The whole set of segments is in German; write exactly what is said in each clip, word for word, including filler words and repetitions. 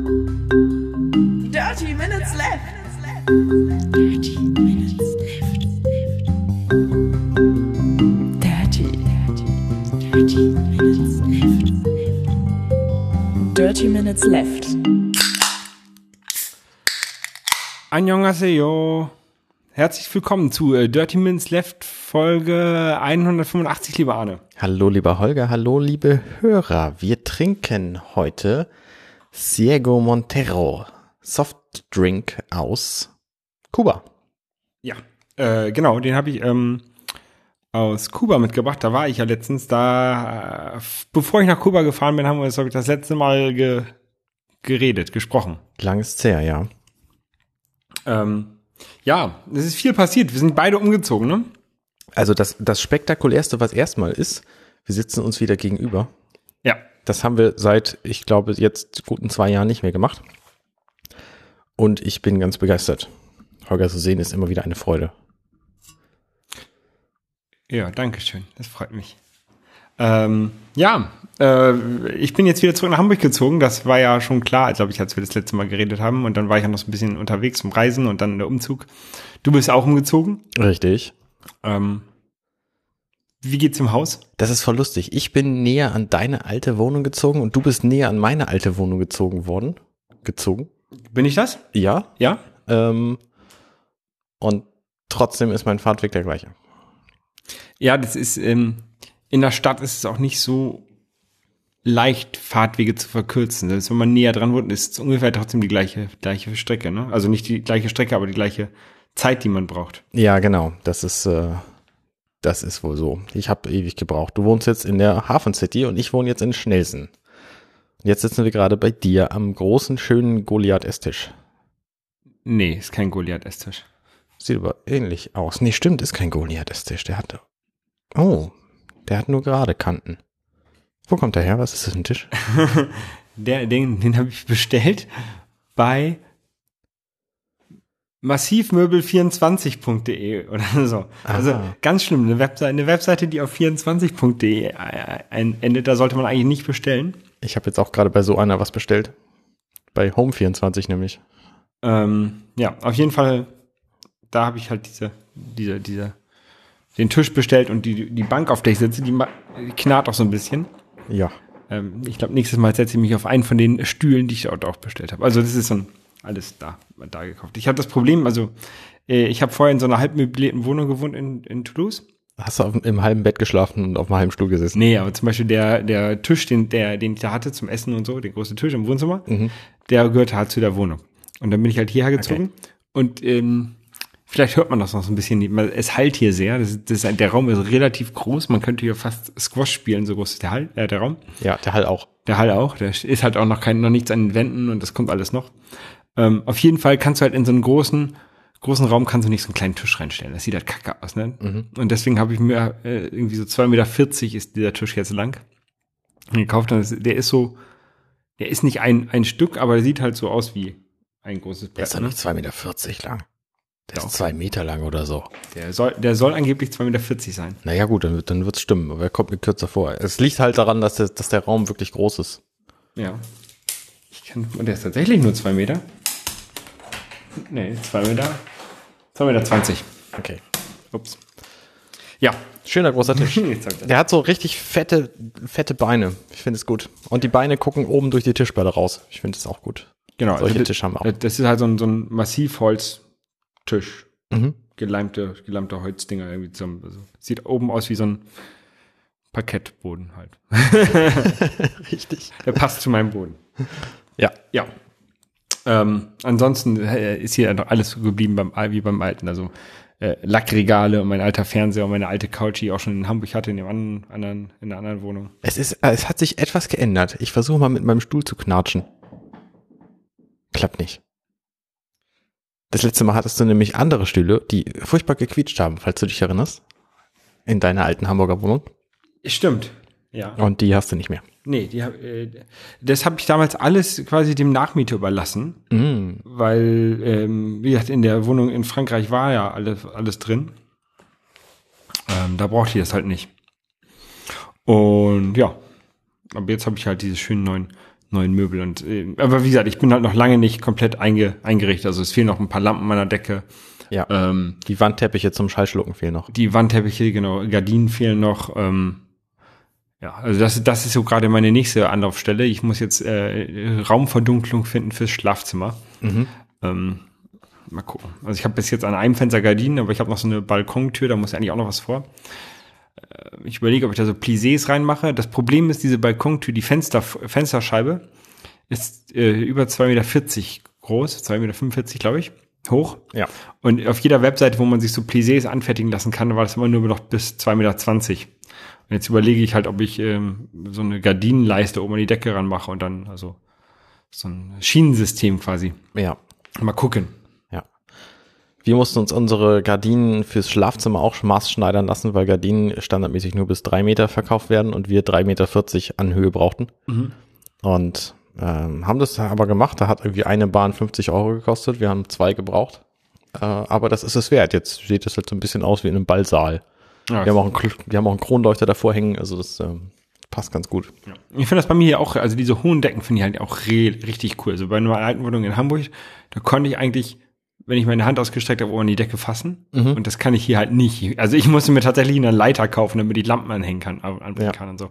Dirty minutes left. Dirty minutes left. Dirty. Dirty minutes left. Dirty minutes left. Annyeonghaseyo. Herzlich willkommen zu äh, Dirty Minutes Left Folge hundertfünfundachtzig, lieber Arne. Hallo lieber Holger, hallo liebe Hörer. Wir trinken heute Ciego Montero Softdrink aus Kuba. Ja, äh, genau, den habe ich ähm, aus Kuba mitgebracht. Da war ich ja letztens. Da, äh, bevor ich nach Kuba gefahren bin, haben wir das, das letzte Mal ge- geredet, gesprochen. Lang ist's her, ja. Ähm, ja, es ist viel passiert. Wir sind beide umgezogen, ne? Also das, das Spektakulärste, was erstmal ist, wir sitzen uns wieder gegenüber. Ja. Das haben wir seit, ich glaube, jetzt guten zwei Jahren nicht mehr gemacht. Und ich bin ganz begeistert. Holger zu sehen ist immer wieder eine Freude. Ja, danke schön. Das freut mich. Ähm, ja, äh, ich bin jetzt wieder zurück nach Hamburg gezogen. Das war ja schon klar, glaube ich, als wir das letzte Mal geredet haben. Und dann war ich ja noch so ein bisschen unterwegs zum Reisen und dann der Umzug. Du bist auch umgezogen. Richtig. Ähm, wie geht's im Haus? Das ist voll lustig. Ich bin näher an deine alte Wohnung gezogen und du bist näher an meine alte Wohnung gezogen worden. Gezogen? Bin ich das? Ja. Ja? Ähm, und trotzdem ist mein Fahrtweg der gleiche. Ja, das ist, ähm, in der Stadt ist es auch nicht so leicht, Fahrtwege zu verkürzen. Das ist, wenn man näher dran wohnt, ist es ungefähr trotzdem die gleiche, gleiche Strecke, ne? Also nicht die gleiche Strecke, aber die gleiche Zeit, die man braucht. Ja, genau. Das ist, äh, das ist wohl so. Ich habe ewig gebraucht. Du wohnst jetzt in der Hafen City und ich wohne jetzt in Schnelsen. Jetzt sitzen wir gerade bei dir am großen, schönen Goliath-Esstisch. Nee, ist kein Goliath-Esstisch. Sieht aber ähnlich aus. Nee, stimmt, ist kein Goliath-Esstisch. Der hat, oh, der hat nur gerade Kanten. Wo kommt der her? Was ist das für ein Tisch? der, den, den habe ich bestellt bei massivmöbel vierundzwanzig punkt de oder so. Also Aha. ganz schlimm. Eine Webseite, eine Webseite, die auf vierundzwanzig punkt de endet, da sollte man eigentlich nicht bestellen. Ich habe jetzt auch gerade bei so einer was bestellt. Bei Home vierundzwanzig nämlich. Ähm, ja, auf jeden Fall, da habe ich halt diese, diese, diese, den Tisch bestellt und die, die Bank, auf der ich sitze, die, ma- die knarrt auch so ein bisschen. Ja. Ähm, ich glaube, nächstes Mal setze ich mich auf einen von den Stühlen, die ich dort auch bestellt habe. Also das ist so ein, alles da, da gekauft. Ich habe das Problem, also äh, ich habe vorher in so einer halb möblierten Wohnung gewohnt in, in Toulouse. Hast du auf, im halben Bett geschlafen und auf einem halben Stuhl gesessen? Nee, aber zum Beispiel der, der Tisch, den, der, den ich da hatte zum Essen und so, der große Tisch im Wohnzimmer, Mhm. der gehörte halt zu der Wohnung. Und dann bin ich halt hierher gezogen. Okay. Und ähm, vielleicht hört man das noch so ein bisschen. Es halt hier sehr. Das ist, das ist, der Raum ist relativ groß. Man könnte hier fast Squash spielen, so groß ist der Hall, äh, der Raum. Ja, der Hall auch. Der Hall auch. Der ist halt auch noch kein, noch nichts an den Wänden und das kommt alles noch. Ähm, auf jeden Fall kannst du halt in so einen großen, großen Raum kannst du nicht so einen kleinen Tisch reinstellen. Das sieht halt kacke aus, ne? Mhm. Und deswegen habe ich mir äh, irgendwie so zwei Meter vierzig ist dieser Tisch jetzt lang gekauft. Und das, der ist so, der ist nicht ein, ein Stück, aber der sieht halt so aus wie ein großes Brett. Der ist doch ne? nicht zwei Meter vierzig lang. Der Ja, ist okay. zwei Meter lang oder so. Der soll, der soll angeblich zwei Meter vierzig sein. Naja gut, dann, wird- dann wird's stimmen, aber er kommt mir kürzer vor. Es liegt halt daran, dass der, dass der Raum wirklich groß ist. Ja. Ich kann, und der ist tatsächlich nur zwei Meter. Nee, zwei Meter. zwei Meter zwanzig. Okay. Ups. Ja. Schöner großer Tisch. Jetzt sag ich das. Der hat so richtig fette, fette Beine. Ich finde es gut. Und die Beine gucken oben durch die Tischplatte raus. Ich finde es auch gut. Genau. Solche also, Tische haben wir auch. Das ist halt so ein, so ein Massivholztisch. Mhm. Geleimte, geleimte Holzdinger irgendwie zusammen. Also, sieht oben aus wie so ein Parkettboden halt. Richtig. Der passt zu meinem Boden. Ja. Ja. Ähm, ansonsten äh, ist hier noch alles so geblieben beim, wie beim Alten. Also äh, Lackregale und mein alter Fernseher und meine alte Couch, die ich auch schon in Hamburg hatte, in dem anderen, anderen, in der anderen Wohnung. Es ist, es hat sich etwas geändert. Ich versuche mal mit meinem Stuhl zu knatschen. Klappt nicht. Das letzte Mal hattest du nämlich andere Stühle, die furchtbar gequietscht haben, falls du dich erinnerst. In deiner alten Hamburger Wohnung. Stimmt. Ja. Und die hast du nicht mehr. Nee, die, hab- äh, das habe ich damals alles quasi dem Nachmieter überlassen, Mm. weil, ähm, wie gesagt, in der Wohnung in Frankreich war ja alles, alles drin. Ähm, da brauchte ich das halt nicht. Und ja, aber jetzt habe ich halt diese schönen neuen neuen Möbel. Und äh, aber wie gesagt, ich bin halt noch lange nicht komplett einge, eingerichtet. Also es fehlen noch ein paar Lampen an der Decke. Ja. Ähm, Die Wandteppiche zum Schallschlucken fehlen noch. die Wandteppiche, genau, Gardinen fehlen noch. Ähm, ja, also das, das ist so gerade meine nächste Anlaufstelle. Ich muss jetzt äh, Raumverdunklung finden fürs Schlafzimmer. Mhm. Ähm, mal gucken. Also ich habe bis jetzt an einem Fenster Gardinen, aber ich habe noch so eine Balkontür, da muss eigentlich auch noch was vor. Äh, ich überlege, ob ich da so Plissés reinmache. Das Problem ist, diese Balkontür, die Fenster, Fensterscheibe ist äh, über zwei Meter vierzig groß, zwei Meter fünfundvierzig, glaube ich, hoch. Ja. Und auf jeder Webseite, wo man sich so Plissés anfertigen lassen kann, war das immer nur noch bis zwei Meter zwanzig. Und jetzt überlege ich halt, ob ich ähm, so eine Gardinenleiste oben an die Decke ranmache und dann also so ein Schienensystem quasi. Ja. Mal gucken. Ja. Wir mussten uns unsere Gardinen fürs Schlafzimmer auch maßschneidern lassen, weil Gardinen standardmäßig nur bis drei Meter verkauft werden und wir drei Meter vierzig an Höhe brauchten. Mhm. Und ähm, haben das aber gemacht. Da hat irgendwie eine Bahn fünfzig Euro gekostet. Wir haben zwei gebraucht. Äh, aber das ist es wert. Jetzt sieht das halt so ein bisschen aus wie in einem Ballsaal. Ja, wir, haben auch einen, Kl- wir haben auch einen Kronleuchter davor hängen. Also das ähm, passt ganz gut. ja. Ich finde das bei mir hier auch, also diese hohen Decken finde ich halt auch re- richtig cool. Also bei einer alten Wohnung in Hamburg, da konnte ich eigentlich, wenn ich meine Hand ausgestreckt habe, oben an die Decke fassen. Mhm. Und das kann ich hier halt nicht. Also ich musste mir tatsächlich eine Leiter kaufen, damit ich Lampen anhängen kann, anbringen Ja. kann und so.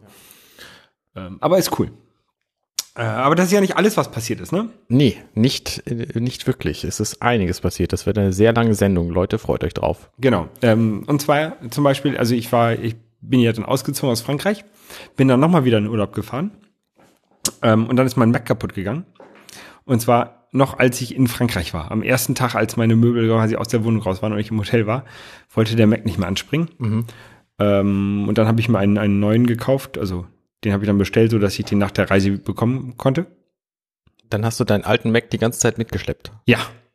Ähm, aber ist cool. Äh, aber das ist ja nicht alles, was passiert ist, ne? Nee, nicht, äh, nicht wirklich. Es ist einiges passiert. Das wird eine sehr lange Sendung. Leute, freut euch drauf. Genau. Ähm, und zwar zum Beispiel, also ich war, ich bin ja dann ausgezogen aus Frankreich, bin dann nochmal wieder in den Urlaub gefahren. Ähm, und dann ist mein Mac kaputt gegangen. Und zwar noch, als ich in Frankreich war. Am ersten Tag, als meine Möbel quasi aus der Wohnung raus waren und ich im Hotel war, wollte der Mac nicht mehr anspringen. Mhm. Ähm, und dann habe ich mir einen, einen neuen gekauft. Also den habe ich dann bestellt, so dass ich den nach der Reise bekommen konnte. Dann hast du deinen alten Mac die ganze Zeit mitgeschleppt. Ja.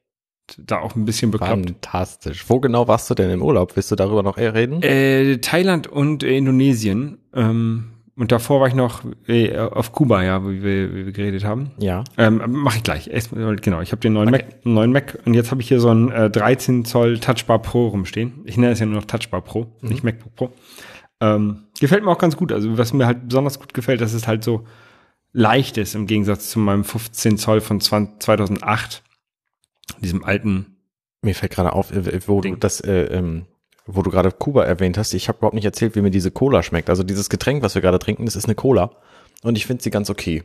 Da auch ein bisschen bekloppt. Fantastisch. Wo genau warst du denn im Urlaub? Willst du darüber noch eher reden? Äh, Thailand und äh, Indonesien. Ähm, und davor war ich noch äh, auf Kuba, ja, wie wir, wie wir geredet haben. Ja. Ähm, mache ich gleich. Erst, genau, ich habe den neuen, Okay. Mac, einen neuen Mac und jetzt habe ich hier so einen äh, dreizehn Zoll Touchbar Pro rumstehen. Ich nenne es ja nur noch Touchbar Pro, Mhm. nicht MacBook Pro. Ähm, gefällt mir auch ganz gut. Also was mir halt besonders gut gefällt, dass es halt so leicht ist im Gegensatz zu meinem fünfzehn Zoll von zweitausendacht, diesem alten. Mir fällt gerade auf, äh, wo Ding. du das, äh, ähm, wo du gerade Kuba erwähnt hast. Ich habe überhaupt nicht erzählt, wie mir diese Cola schmeckt. Also dieses Getränk, was wir gerade trinken, das ist eine Cola. Und ich finde sie ganz okay.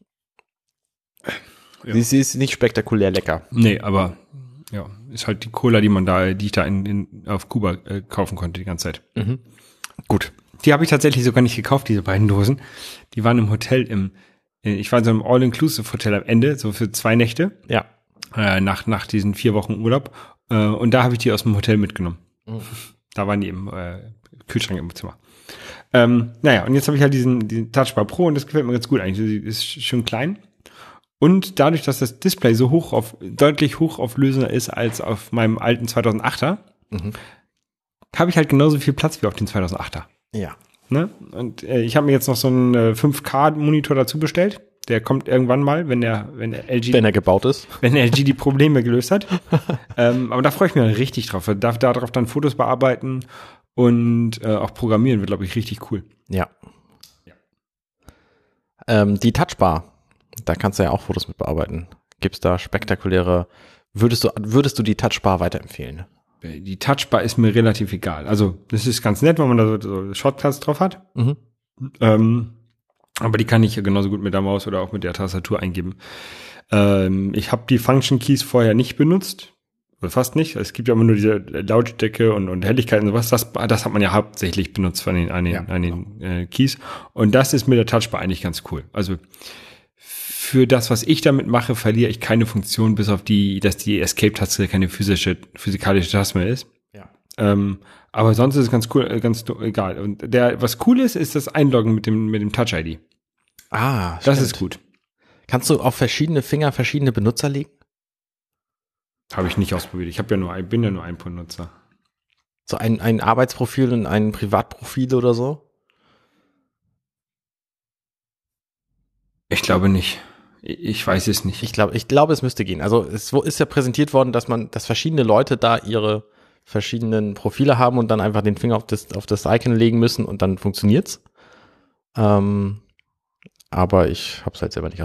Ja. Sie, sie ist nicht spektakulär lecker. Nee, aber ja, ist halt die Cola, die man da, die ich da in, in, auf Kuba äh, kaufen konnte die ganze Zeit. Mhm. Gut. Die habe ich tatsächlich sogar nicht gekauft, diese beiden Dosen. Die waren im Hotel im, ich war in so einem All-Inclusive-Hotel am Ende, so für zwei Nächte, Ja. äh, nach, nach diesen vier Wochen Urlaub. Äh, und da habe ich die aus dem Hotel mitgenommen. Mhm. Da waren die im äh, Kühlschrank im Zimmer. Ähm, naja, und jetzt habe ich halt diesen, diesen Touchbar Pro und das gefällt mir ganz gut eigentlich. Die ist schön klein. Und dadurch, dass das Display so hoch auf, deutlich hochauflösender ist als auf meinem alten zweitausendachter, Mhm. habe ich halt genauso viel Platz wie auf den zweitausendachter. Ja. Ne? Und äh, ich habe mir jetzt noch so einen äh, fünf K Monitor dazu bestellt. Der kommt irgendwann mal, wenn der, wenn der L G, Wenn er gebaut ist. wenn der L G die Probleme gelöst hat. ähm, aber da freue ich mich dann richtig drauf. Ich darf darauf dann Fotos bearbeiten und äh, auch programmieren wird, glaube ich, richtig cool. Ja. Ja. Ähm, die Touchbar, da kannst du ja auch Fotos mit bearbeiten. Gibt's da spektakuläre, würdest du, würdest du die Touchbar weiterempfehlen? Die Touchbar ist mir relativ egal. Also das ist ganz nett, wenn man da so, so Shortcuts drauf hat. Mhm. Ähm, aber die kann ich ja genauso gut mit der Maus oder auch mit der Tastatur eingeben. Ähm, ich habe die Function Keys vorher nicht benutzt. Oder fast nicht. Es gibt ja immer nur diese Lautstärke und, und Helligkeit und sowas. Das, das hat man ja hauptsächlich benutzt von den, an den, Ja, an den äh, Keys. Und das ist mit der Touchbar eigentlich ganz cool. Also für das, was ich damit mache, verliere ich keine Funktion, bis auf die, dass die Escape-Taste keine physische, physikalische Taste mehr ist. Ja. Ähm, aber sonst ist es ganz cool, äh, ganz do- egal. Und der, was cool ist, ist das Einloggen mit dem, mit dem Touch-I D. Ah, Das stimmt. ist gut. Kannst du auf verschiedene Finger verschiedene Benutzer legen? Habe ich nicht ausprobiert. Ich habe ja nur ein, bin ja nur ein Benutzer. So ein, ein Arbeitsprofil und ein Privatprofil oder so? Ich glaube nicht. Ich, ich weiß es nicht. Ich glaube, ich glaube, es müsste gehen. Also es wo- ist ja präsentiert worden, dass man, dass verschiedene Leute da ihre verschiedenen Profile haben und dann einfach den Finger auf das, auf das Icon legen müssen und dann funktioniert's. Ähm, aber ich habe es halt selber nicht ausprobiert.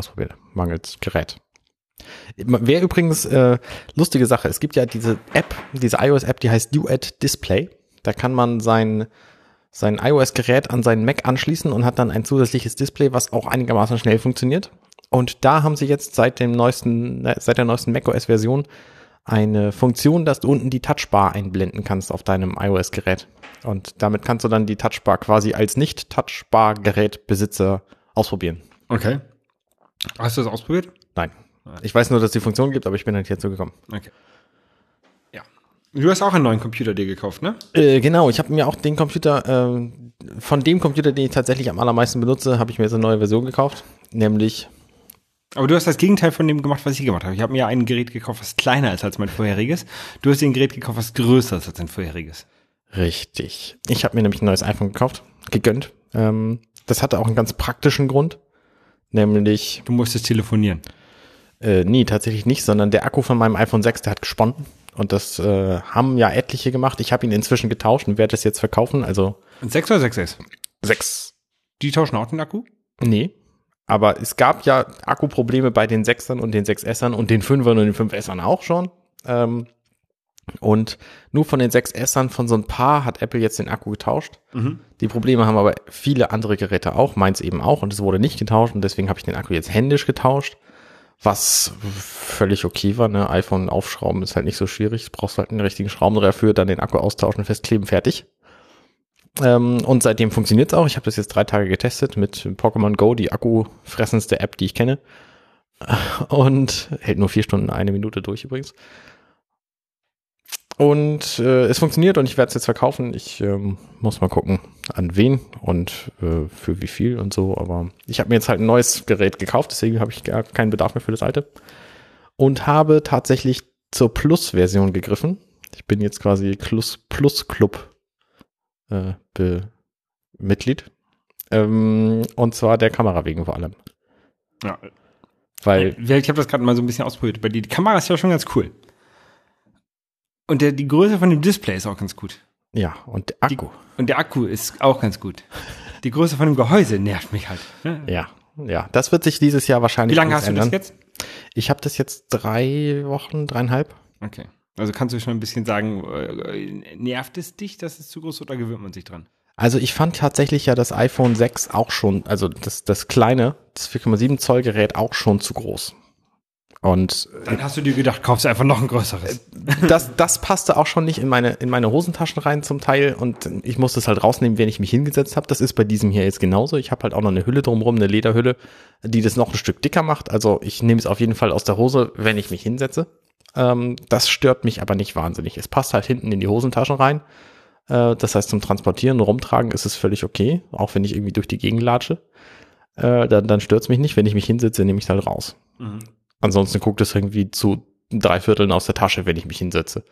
mangels Gerät. Wäre übrigens äh, lustige Sache. Es gibt ja diese App, diese iOS-App, die heißt Duet Display. Da kann man sein, sein iOS-Gerät an seinen Mac anschließen und hat dann ein zusätzliches Display, was auch einigermaßen schnell funktioniert. Und da haben sie jetzt seit dem neuesten, seit der neuesten macOS-Version eine Funktion, dass du unten die Touchbar einblenden kannst auf deinem iOS-Gerät. Und damit kannst du dann die Touchbar quasi als Nicht-Touchbar-Gerätbesitzer ausprobieren. Okay. Hast du das ausprobiert? Nein. Ich weiß nur, dass es die Funktion gibt, aber ich bin halt hierzu gekommen. Okay. Ja. Du hast auch einen neuen Computer dir gekauft, ne? Äh, genau, ich habe mir auch den Computer, äh, von dem Computer, den ich tatsächlich am allermeisten benutze, habe ich mir jetzt eine neue Version gekauft, nämlich... Aber du hast das Gegenteil von dem gemacht, was ich gemacht habe. Ich habe mir ein Gerät gekauft, was kleiner ist als mein vorheriges. Du hast dir ein Gerät gekauft, was größer ist als dein vorheriges. Richtig. Ich habe mir nämlich ein neues iPhone gekauft, gegönnt. Ähm, das hatte auch einen ganz praktischen Grund, nämlich... Du musstest telefonieren. Äh, nee, tatsächlich nicht, sondern der Akku von meinem iPhone sechs, der hat gesponnen. Und das äh, haben ja etliche gemacht. Ich habe ihn inzwischen getauscht und werde es jetzt verkaufen. Also sechs oder sechs S? sechs. Die tauschen auch den Akku? Nee. Aber es gab ja Akkuprobleme bei den sechsern und den sechs Essern und den fünfern und den fünf Essern auch schon. Ähm, und nur von den sechs Essern von so ein paar hat Apple jetzt den Akku getauscht. Mhm. Die Probleme haben aber viele andere Geräte auch, meins eben auch. Und es wurde nicht getauscht und deswegen habe ich den Akku jetzt händisch getauscht. Was völlig okay war, ne? iPhone aufschrauben ist halt nicht so schwierig. Du brauchst halt einen richtigen Schraubendreher für, dann den Akku austauschen, festkleben, fertig. Ähm, und seitdem funktioniert's auch. Ich habe das jetzt drei Tage getestet mit Pokémon Go, die akkufressendste App, die ich kenne. Und hält nur vier Stunden, eine Minute durch übrigens. Und äh, es funktioniert und ich werde es jetzt verkaufen. Ich ähm, muss mal gucken, an wen und äh, für wie viel und so. Aber ich habe mir jetzt halt ein neues Gerät gekauft, deswegen habe ich gar keinen Bedarf mehr für das alte. Und habe tatsächlich zur Plus-Version gegriffen. Ich bin jetzt quasi Plus, Plus Club äh, Be- Mitglied. Ähm, und zwar der Kamera wegen vor allem. Ja. Weil, ich habe das gerade mal so ein bisschen ausprobiert. Bei die, die Kamera ist ja schon ganz cool. Und der, die Größe von dem Display ist auch ganz gut. ja, und der Akku. Die, und der Akku ist auch ganz gut. Die Größe von dem Gehäuse nervt mich halt. Ne? Ja, ja, das wird sich dieses Jahr wahrscheinlich Wie lange alles hast du ändern. das jetzt? Ich habe das jetzt drei Wochen, dreieinhalb. Okay. Also kannst du schon ein bisschen sagen, äh, nervt es dich, dass es zu groß ist, oder gewöhnt man sich dran? Also ich fand tatsächlich ja das iPhone sechs auch schon, also das, das kleine, das vier Komma sieben Zoll Gerät auch schon zu groß. Und Dann hast du dir gedacht, kaufst du einfach noch ein größeres. das, das passte auch schon nicht in meine, in meine Hosentaschen rein zum Teil und ich musste es halt rausnehmen, wenn ich mich hingesetzt habe. Das ist bei diesem hier jetzt genauso. Ich habe halt auch noch eine Hülle drumherum, eine Lederhülle, die das noch ein Stück dicker macht. Also ich nehme es auf jeden Fall aus der Hose, wenn ich mich hinsetze. Ähm, das stört mich aber nicht wahnsinnig. Es passt halt hinten in die Hosentaschen rein. Äh, das heißt, zum Transportieren und Rumtragen ist es völlig okay, auch wenn ich irgendwie durch die Gegend latsche. Äh, dann dann stört es mich nicht. Wenn ich mich hinsetze, nehme ich es halt raus. Mhm. Ansonsten guckt es irgendwie zu drei Vierteln aus der Tasche, wenn ich mich hinsetze.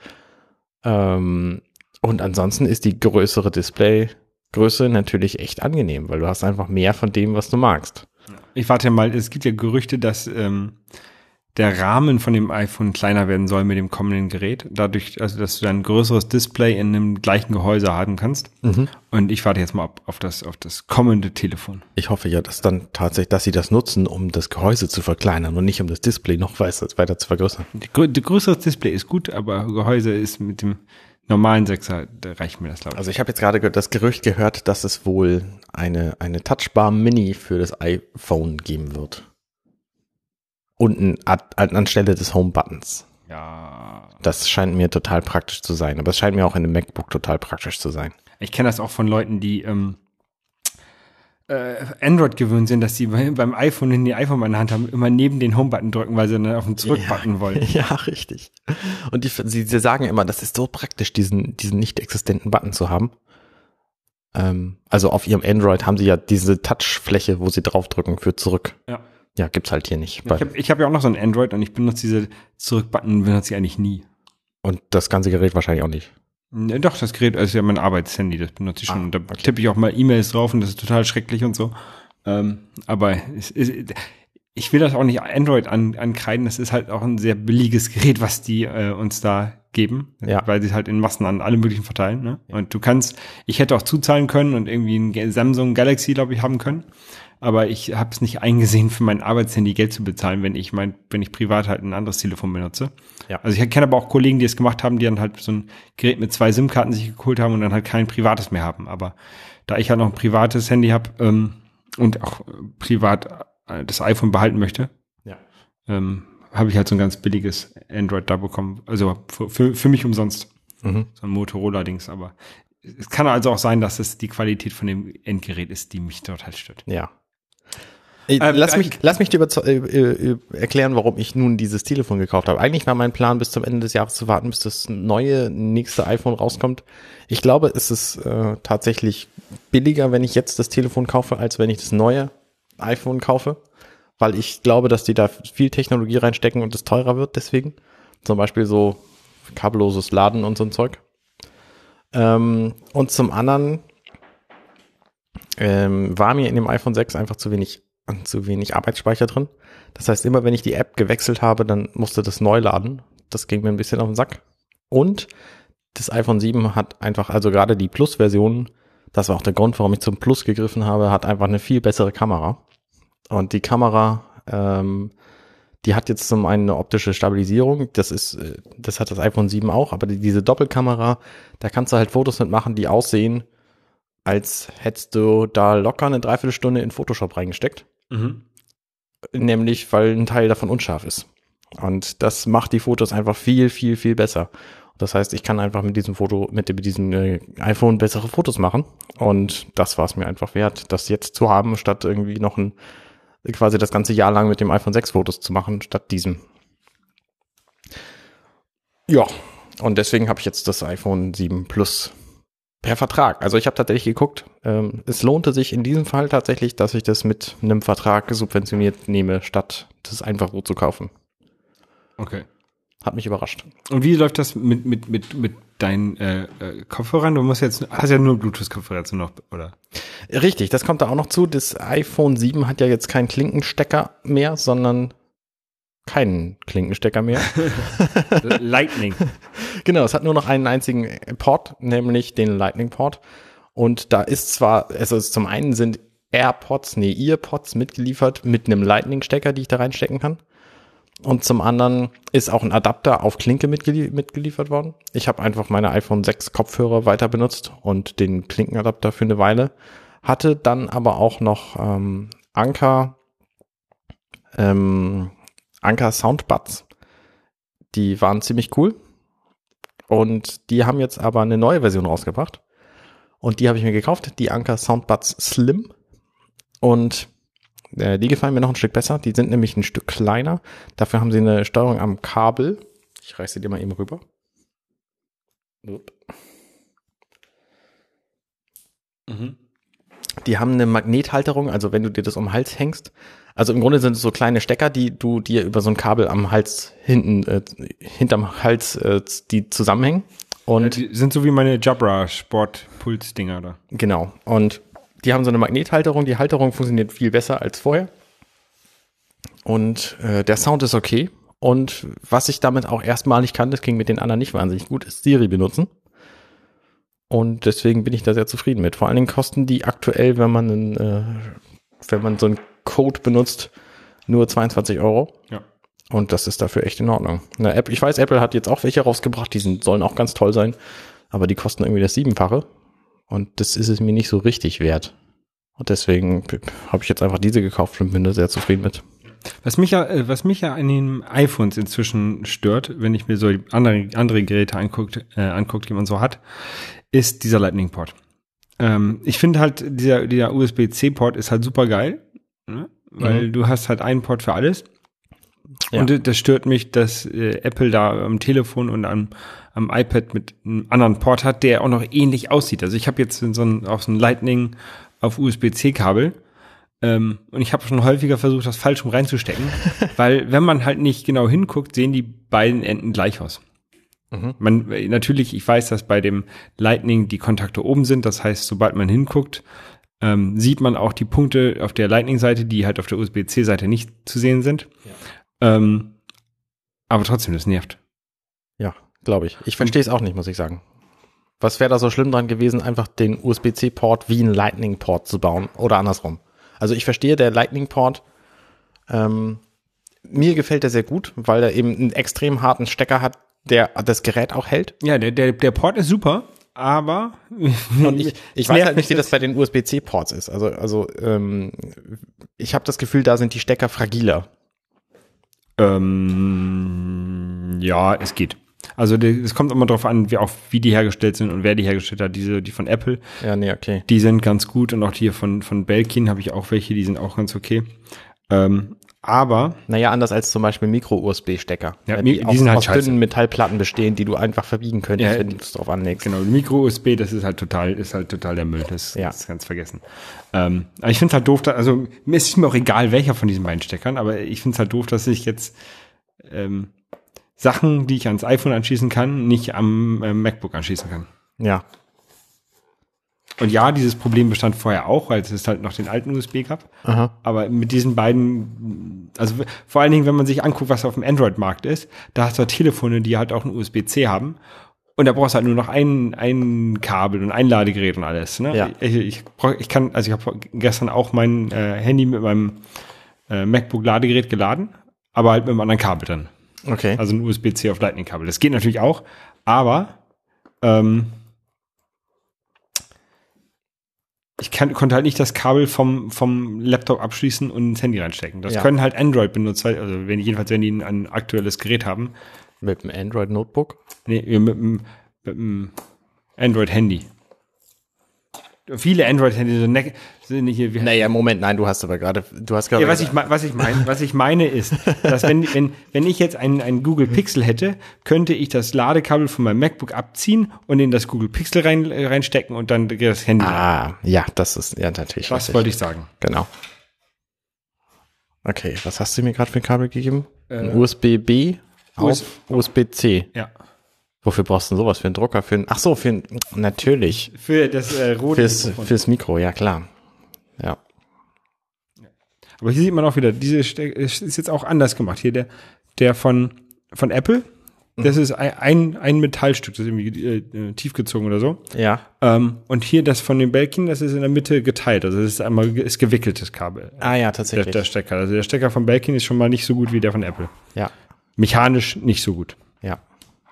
Ähm, und ansonsten ist die größere Displaygröße natürlich echt angenehm, weil du hast einfach mehr von dem, was du magst. Ich warte mal, es gibt ja Gerüchte, dass ähm, der Rahmen von dem iPhone kleiner werden soll mit dem kommenden Gerät. Dadurch, also dass du dann ein größeres Display in einem gleichen Gehäuse haben kannst. Mhm. Und ich warte jetzt mal ab auf das, auf das kommende Telefon. Ich hoffe ja, dass dann tatsächlich, dass sie das nutzen, um das Gehäuse zu verkleinern und nicht um das Display noch weiter zu vergrößern. Die, die größeres Display ist gut, aber Gehäuse ist mit dem normalen Sechser, da reicht mir das, glaube ich. Also ich habe jetzt gerade das Gerücht gehört, dass es wohl eine, eine Touchbar Mini für das iPhone geben wird. Unten an, anstelle des Home-Buttons. Ja. Das scheint mir total praktisch zu sein. Aber es scheint mir auch in dem MacBook total praktisch zu sein. Ich kenne das auch von Leuten, die ähm, äh, Android gewöhnt sind, dass sie beim iPhone, wenn die iPhone in der Hand haben, immer neben den Home-Button drücken, weil sie dann auf den Zurück-Button ja, wollen. Ja, richtig. Und die, sie, sie sagen immer, das ist so praktisch, diesen, diesen nicht existenten Button zu haben. Ähm, also auf ihrem Android haben sie ja diese Touchfläche, wo sie draufdrücken für zurück. Ja. Ja, gibt's halt hier nicht. Ich habe ich hab ja auch noch so ein Android und ich benutze diese Zurück-Button, benutze ich eigentlich nie. Und das ganze Gerät wahrscheinlich auch nicht. Ne, doch, das Gerät ist ja mein Arbeitshandy, das benutze ich schon. Ah, und da okay. tippe ich auch mal E-Mails drauf und das ist total schrecklich und so. Ähm, aber es ist, ich will das auch nicht Android an, ankreiden, das ist halt auch ein sehr billiges Gerät, was die äh, uns da geben, ja. Weil sie halt in Massen an alle möglichen verteilen. Ne? Ja. Und du kannst, ich hätte auch zuzahlen können und irgendwie ein Samsung Galaxy, glaube ich, haben können. aber ich habe es nicht eingesehen, für mein Arbeitshandy Geld zu bezahlen, wenn ich mein, wenn ich privat halt ein anderes Telefon benutze. Ja. Also ich kenne aber auch Kollegen, die es gemacht haben, die dann halt so ein Gerät mit zwei SIM-Karten sich geholt haben und dann halt kein privates mehr haben. Aber da ich halt noch ein privates Handy habe ähm, und auch privat äh, das iPhone behalten möchte, Ja. ähm, habe ich halt so ein ganz billiges Android da bekommen. Also für, für, für mich umsonst. Mhm. So ein Motorola-Dings, aber es kann also auch sein, dass es die Qualität von dem Endgerät ist, die mich dort halt stört. Ja. Äh, Ähm, lass, äh, mich, lass mich dir überzeu- äh, äh, erklären, warum ich nun dieses Telefon gekauft habe. Eigentlich war mein Plan, bis zum Ende des Jahres zu warten, bis das neue, nächste iPhone rauskommt. Ich glaube, es ist äh, tatsächlich billiger, wenn ich jetzt das Telefon kaufe, als wenn ich das neue iPhone kaufe. Weil ich glaube, dass die da viel Technologie reinstecken und es teurer wird deswegen. Zum Beispiel so kabelloses Laden und so ein Zeug. Ähm, und zum anderen ähm, war mir in dem iPhone sechs einfach zu wenig, zu wenig Arbeitsspeicher drin. Das heißt, immer wenn ich die App gewechselt habe, dann musste das neu laden. Das ging mir ein bisschen auf den Sack. Und das iPhone sieben hat einfach, also gerade die Plus-Version, das war auch der Grund, warum ich zum Plus gegriffen habe, hat einfach eine viel bessere Kamera. Und die Kamera, ähm, die hat jetzt zum einen eine optische Stabilisierung, das ist, das hat das iPhone sieben auch, aber die, diese Doppelkamera, da kannst du halt Fotos mitmachen, die aussehen, als hättest du da locker eine Dreiviertelstunde in Photoshop reingesteckt. Mhm. Nämlich, weil ein Teil davon unscharf ist. Und das macht die Fotos einfach viel, viel, viel besser. Das heißt, ich kann einfach mit diesem Foto, mit, mit diesem äh, iPhone bessere Fotos machen. Und das war es mir einfach wert, das jetzt zu haben, statt irgendwie noch ein quasi das ganze Jahr lang mit dem iPhone sechs Fotos zu machen, statt diesem. Ja, und deswegen habe ich jetzt das iPhone sieben Plus per Vertrag. Also ich habe tatsächlich geguckt, ähm, es lohnte sich in diesem Fall tatsächlich, dass ich das mit einem Vertrag subventioniert nehme, statt das einfach so zu kaufen. Okay. Hat mich überrascht. Und wie läuft das mit, mit, mit, mit deinen äh, äh, Kopfhörern? Du musst jetzt, hast ja nur Bluetooth-Kopfhörer jetzt noch, oder? Richtig, das kommt da auch noch zu. Das iPhone sieben hat ja jetzt keinen Klinkenstecker mehr, sondern keinen Klinkenstecker mehr. Lightning. Genau, es hat nur noch einen einzigen Port, nämlich den Lightning-Port. Und da ist zwar, also zum einen sind AirPods, nee, EarPods mitgeliefert mit einem Lightning-Stecker, die ich da reinstecken kann. Und zum anderen ist auch ein Adapter auf Klinke mitgelie- mitgeliefert worden. Ich habe einfach meine iPhone sechs Kopfhörer weiter benutzt und den Klinkenadapter für eine Weile. Hatte dann aber auch noch ähm, Anker, ähm, Anker Soundbuds. Die waren ziemlich cool. Und die haben jetzt aber eine neue Version rausgebracht. Und die habe ich mir gekauft, die Anker Soundbuds Slim. Und äh, die gefallen mir noch ein Stück besser. Die sind nämlich ein Stück kleiner. Dafür haben sie eine Steuerung am Kabel. Ich reiße dir mal eben rüber. Upp. Mhm. Die haben eine Magnethalterung, also wenn du dir das um den Hals hängst. Also im Grunde sind es so kleine Stecker, die du dir über so ein Kabel am Hals hinten, äh, hinterm Hals, äh, die zusammenhängen. Und Die sind so wie meine Jabra Sport-Puls-Dinger da. genau. Und die haben so eine Magnethalterung. Die Halterung funktioniert viel besser als vorher. Und äh, der Sound ist okay. Und was ich damit auch erstmalig kann, das ging mit den anderen nicht wahnsinnig gut, ist Siri benutzen. Und deswegen bin ich da sehr zufrieden mit. Vor allen Dingen kosten die aktuell, wenn man einen, äh, wenn man so einen Code benutzt, nur zweiundzwanzig Euro. Ja. Und das ist dafür echt in Ordnung. Na, Apple, ich weiß, Apple hat jetzt auch welche rausgebracht, die sind, sollen auch ganz toll sein, aber die kosten irgendwie das Siebenfache. Und das ist es mir nicht so richtig wert. Und deswegen habe ich jetzt einfach diese gekauft und bin da sehr zufrieden mit. Was mich ja, äh, was mich ja an den iPhones inzwischen stört, wenn ich mir so die andere, andere Geräte anguckt, äh, anguckt, die man so hat, ist dieser Lightning-Port. Ähm, ich finde halt, dieser, dieser U S B C Port ist halt super geil, ne? Weil Mhm. du hast halt einen Port für alles. Ja. Und das stört mich, dass äh, Apple da am Telefon und am, am iPad mit einem anderen Port hat, der auch noch ähnlich aussieht. Also ich habe jetzt so ein, auf so ein Lightning auf U S B C Kabel ähm, und ich habe schon häufiger versucht, das falsch rum reinzustecken, weil wenn man halt nicht genau hinguckt, sehen die beiden Enden gleich aus. Mhm. Man, natürlich, ich weiß, dass bei dem Lightning die Kontakte oben sind. Das heißt, sobald man hinguckt, ähm, sieht man auch die Punkte auf der Lightning-Seite, die halt auf der U S B C Seite nicht zu sehen sind. Ja. Ähm, aber trotzdem, das nervt. Ja, glaube ich. Ich verstehe es auch nicht, muss ich sagen. Was wäre da so schlimm dran gewesen, einfach den U S B C Port wie einen Lightning-Port zu bauen oder andersrum? Also ich verstehe, der Lightning-Port, ähm, mir gefällt der sehr gut, weil er eben einen extrem harten Stecker hat, der das Gerät auch hält. Ja, der, der, der Port ist super, aber Und ich, ich weiß halt nicht, wie das bei den U S B C-Ports ist. Also, also ähm, ich habe das Gefühl, da sind die Stecker fragiler. Ähm, ja, es geht. Also die- es kommt immer drauf an, wie auch wie die hergestellt sind und wer die hergestellt hat. Diese, die von Apple, Ja, nee, okay. die sind ganz gut und auch die hier von von Belkin habe ich auch welche, die sind auch ganz okay. Ähm, aber Naja, anders als zum Beispiel Micro-U S B-Stecker. Ja, die die aus, sind halt aus scheiße. dünnen Metallplatten bestehen, die du einfach verbiegen könntest, Ja, wenn du es drauf anlegst. genau, Micro-U S B, das ist halt total, ist halt total der Müll. Das, Ja. das ist ganz vergessen. Ähm, aber ich finde es halt doof, da, also mir ist mir auch egal, welcher von diesen beiden Steckern, aber ich finde es halt doof, dass ich jetzt ähm, Sachen, die ich ans iPhone anschließen kann, nicht am äh, MacBook anschließen kann. Ja. Und ja, dieses Problem bestand vorher auch, weil es halt noch den alten U S B gab. Aha. Aber mit diesen beiden, also vor allen Dingen, wenn man sich anguckt, was auf dem Android-Markt ist, da hast du halt Telefone, die halt auch ein U S B C haben. Und da brauchst du halt nur noch ein, ein Kabel und ein Ladegerät und alles. Ne? Ja. Ich, ich, brauch, ich kann, also ich habe gestern auch mein äh, Handy mit meinem äh, MacBook-Ladegerät geladen, aber halt mit einem anderen Kabel dann. Okay. Also ein U S B C auf Lightning-Kabel. Das geht natürlich auch, aber ähm, ich kann, konnte halt nicht das Kabel vom, vom Laptop abschließen und ins Handy reinstecken. Das Ja. können halt Android-Benutzer, also wenn, jedenfalls wenn die ein, ein aktuelles Gerät haben. Mit dem Android-Notebook? Nee, mit dem, mit dem Android-Handy. Viele Android-Handys sind, ne, sind hier, wie Naja, Moment, nein, du hast aber gerade, du hast gerade. Ja, was ich, me- was ich meine, was ich meine ist, dass wenn, wenn, wenn ich jetzt einen, einen Google Pixel hätte, könnte ich das Ladekabel von meinem MacBook abziehen und in das Google Pixel rein, äh, reinstecken und dann das Handy rein. Ah, ja, das ist ja natürlich. Das richtig. wollte ich sagen. Genau. Okay, was hast du mir gerade für ein Kabel gegeben? Ein Äh, U S B-B U S- auf U S B-C. Ja. Wofür brauchst du denn sowas? Für einen Drucker? Für einen, ach so, für ein, natürlich. Für das äh, rote Fürs, Mikrofon. fürs Mikro, ja klar. Ja. Aber hier sieht man auch wieder, diese Ste- ist jetzt auch anders gemacht. Hier der, der von, von Apple, das ist ein, ein, ein Metallstück, das ist irgendwie äh, tiefgezogen oder so. Ja. Ähm, und hier das von dem Belkin, das ist in der Mitte geteilt. Also das ist einmal ge- ist gewickeltes Kabel. Ah ja, Der, tatsächlich. der Stecker. Also der Stecker von Belkin ist schon mal nicht so gut wie der von Apple. Ja. Mechanisch nicht so gut. Ja.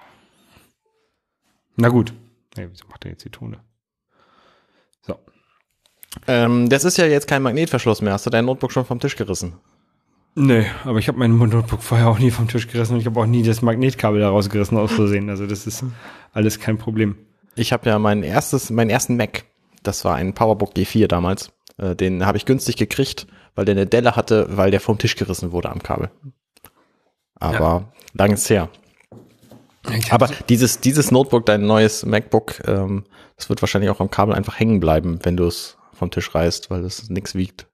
Na gut. Hey, wieso macht er jetzt die Tone? So. Ähm, das ist ja jetzt kein Magnetverschluss mehr. Hast du dein Notebook schon vom Tisch gerissen? Nö, aber ich habe mein Notebook vorher auch nie vom Tisch gerissen und ich habe auch nie das Magnetkabel da rausgerissen aus Versehen. Also das ist alles kein Problem. Ich habe ja mein erstes, meinen ersten Mac. Das war ein PowerBook G vier damals. Äh, den habe ich günstig gekriegt, weil der eine Delle hatte, weil der vom Tisch gerissen wurde am Kabel. Aber lang ist her. Aber dieses, dieses Notebook, dein neues MacBook, ähm, das wird wahrscheinlich auch am Kabel einfach hängen bleiben, wenn du es vom Tisch reißt, weil es nichts wiegt.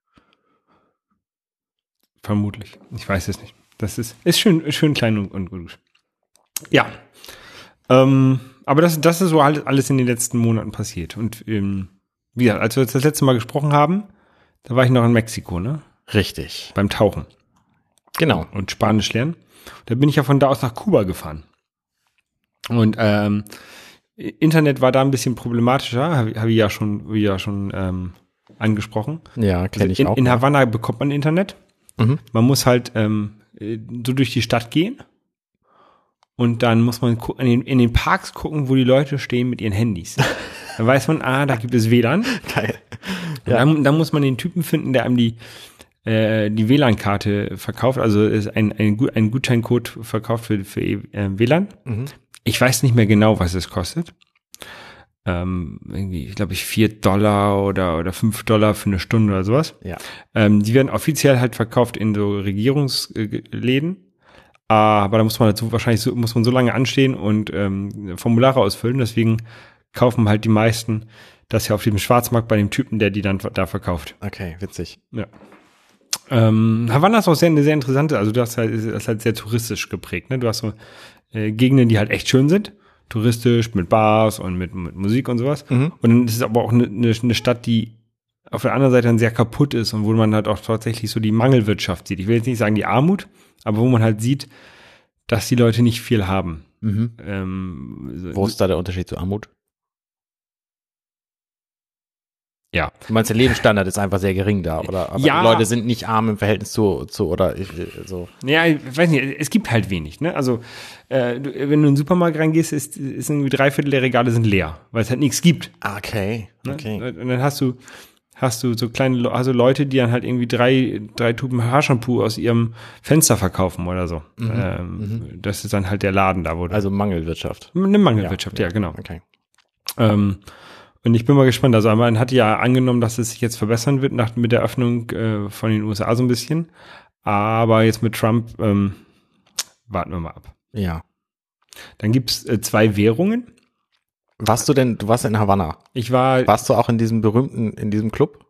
Vermutlich. Ich weiß es nicht. Das ist, ist schön, schön klein und, und gut. Ja. Ähm, aber das, das ist so alles, alles in den letzten Monaten passiert. Und ähm, wie gesagt, als wir das letzte Mal gesprochen haben, da war ich noch in Mexiko, ne? Richtig. Beim Tauchen Genau. und Spanisch lernen. Da bin ich ja von da aus nach Kuba gefahren. Und ähm, Internet war da ein bisschen problematischer, habe hab ich ja schon, wie ja schon ähm, angesprochen. Ja, kenne ich in, auch. In Havanna bekommt man Internet. Mhm. Man muss halt ähm, so durch die Stadt gehen und dann muss man gu- in den, in den Parks gucken, wo die Leute stehen mit ihren Handys. Dann weiß man, ah, da gibt es W L A N. Geil. Und dann, dann muss man den Typen finden, der einem die äh, die W L A N-Karte verkauft, also ist ein, ein, Gu- ein Gutscheincode verkauft für, für äh, W L A N. Mhm. Ich weiß nicht mehr genau, was es kostet. Ähm, irgendwie, ich glaube ich, vier Dollar oder, oder fünf Dollar für eine Stunde oder sowas. Ja. Ähm, die werden offiziell halt verkauft in so Regierungsläden. Aber da muss man halt so, wahrscheinlich so, muss man so lange anstehen und ähm, Formulare ausfüllen. Deswegen kaufen halt die meisten das ja auf dem Schwarzmarkt bei dem Typen, der die dann da verkauft. Okay, witzig. Ja. Ähm, Havanna ist auch sehr, eine sehr interessante, also du hast halt, ist halt sehr touristisch geprägt, ne? Du hast so äh, Gegenden, die halt echt schön sind, touristisch, mit Bars und mit, mit Musik und sowas. Mhm. Und dann ist es aber auch eine, eine, eine Stadt, die auf der anderen Seite dann sehr kaputt ist und wo man halt auch tatsächlich so die Mangelwirtschaft sieht. Ich will jetzt nicht sagen die Armut, aber wo man halt sieht, dass die Leute nicht viel haben. Mhm. Ähm, Wo ist da der Unterschied zu Armut? Ja. Du meinst, der Lebensstandard ist einfach sehr gering da, oder? Aber Ja. die Leute sind nicht arm im Verhältnis zu, zu oder ich, so. Ja, ich weiß nicht, es gibt halt wenig, ne? Also, äh, du, wenn du in den Supermarkt reingehst, ist, ist irgendwie drei Viertel der Regale sind leer, weil es halt nichts gibt. Okay, Ne? okay. Und dann hast du, hast du so kleine, Le- also Leute, die dann halt irgendwie drei, drei Tuben Haarshampoo aus ihrem Fenster verkaufen oder so. ähm, Das ist dann halt der Laden da, wo du, Also Mangelwirtschaft. eine Mangelwirtschaft, ja, genau. Okay. Ähm, und ich bin mal gespannt. Also man hat ja angenommen, dass es sich jetzt verbessern wird nach, mit der Öffnung äh, von den U S A so ein bisschen. Aber jetzt mit Trump ähm, warten wir mal ab. Ja. Dann gibt's äh, zwei Währungen. Warst du denn, du warst in Havanna. Ich war Warst du auch in diesem berühmten, in diesem Club?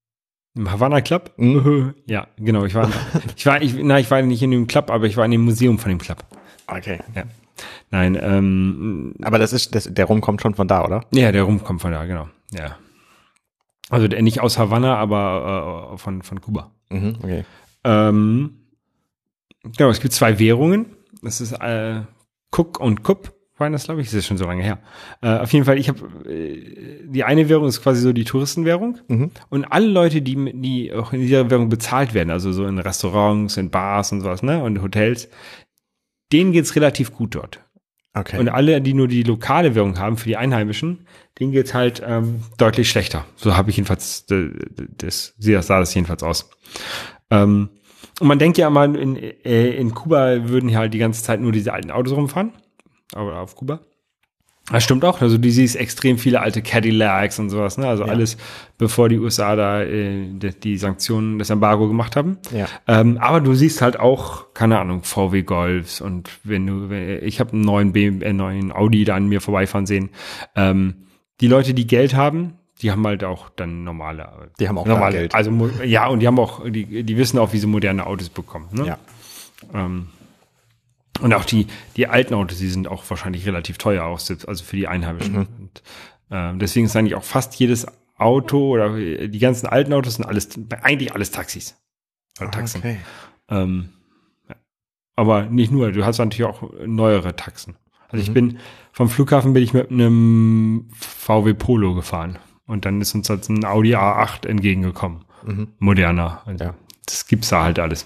im Havana Club. Mhm. Ja, genau. Ich war, ich war, ich, nein, ich war nicht in dem Club, aber ich war in dem Museum von dem Club. Okay. Ja. Nein, ähm, Aber das ist, das, der Rum kommt schon von da, oder? ja, der Rum kommt von da, genau. Ja. Also der, nicht aus Havanna, aber äh, von, von Kuba. Mhm, okay. Ähm, genau, es gibt zwei Währungen. Das ist äh, Cook und Kup, waren das, glaube ich. Das ist schon so lange her. Äh, auf jeden Fall, ich habe äh, die eine Währung ist quasi so die Touristenwährung. Mhm. Und alle Leute, die, mit- die auch in dieser Währung bezahlt werden, also so in Restaurants, in Bars und sowas, ne, und Hotels, denen geht's relativ gut dort. Okay. Und alle, die nur die lokale Währung haben für die Einheimischen, denen geht's halt ähm, deutlich schlechter. So habe ich jedenfalls, äh, das, das sah das jedenfalls aus. Ähm, und man denkt ja immer, in, äh, in Kuba würden hier halt die ganze Zeit nur diese alten Autos rumfahren. Aber auf Kuba. Das stimmt auch. Also du siehst extrem viele alte Cadillacs und sowas, ne? Also Ja. alles, bevor die U S A da äh, die, die Sanktionen, das Embargo gemacht haben. Ja. Ähm, aber du siehst halt auch, keine Ahnung, V W Golfs und wenn du, wenn, ich habe einen neuen B M W, äh, neuen Audi da an mir vorbeifahren sehen. Ähm, die Leute, die Geld haben, die haben halt auch dann normale, Die haben auch normale Geld. Also mo- ja, und die haben auch, die, die wissen auch, wie sie moderne Autos bekommen. Ne? Ja. Ähm, und auch die, die alten Autos, die sind auch wahrscheinlich relativ teuer, auch selbst- also für die Einheimischen. Mhm. Und, ähm, deswegen ist eigentlich auch fast jedes Auto oder die ganzen alten Autos sind alles, eigentlich alles Taxis. Oder Taxen. Okay. Ähm, ja. Aber nicht nur, du hast natürlich auch neuere Taxen. Also ich bin, vom Flughafen bin ich mit einem V W Polo gefahren. Und dann ist uns jetzt ein Audi A acht entgegengekommen. Mhm. Moderner. Also Ja. Das gibt's da halt alles.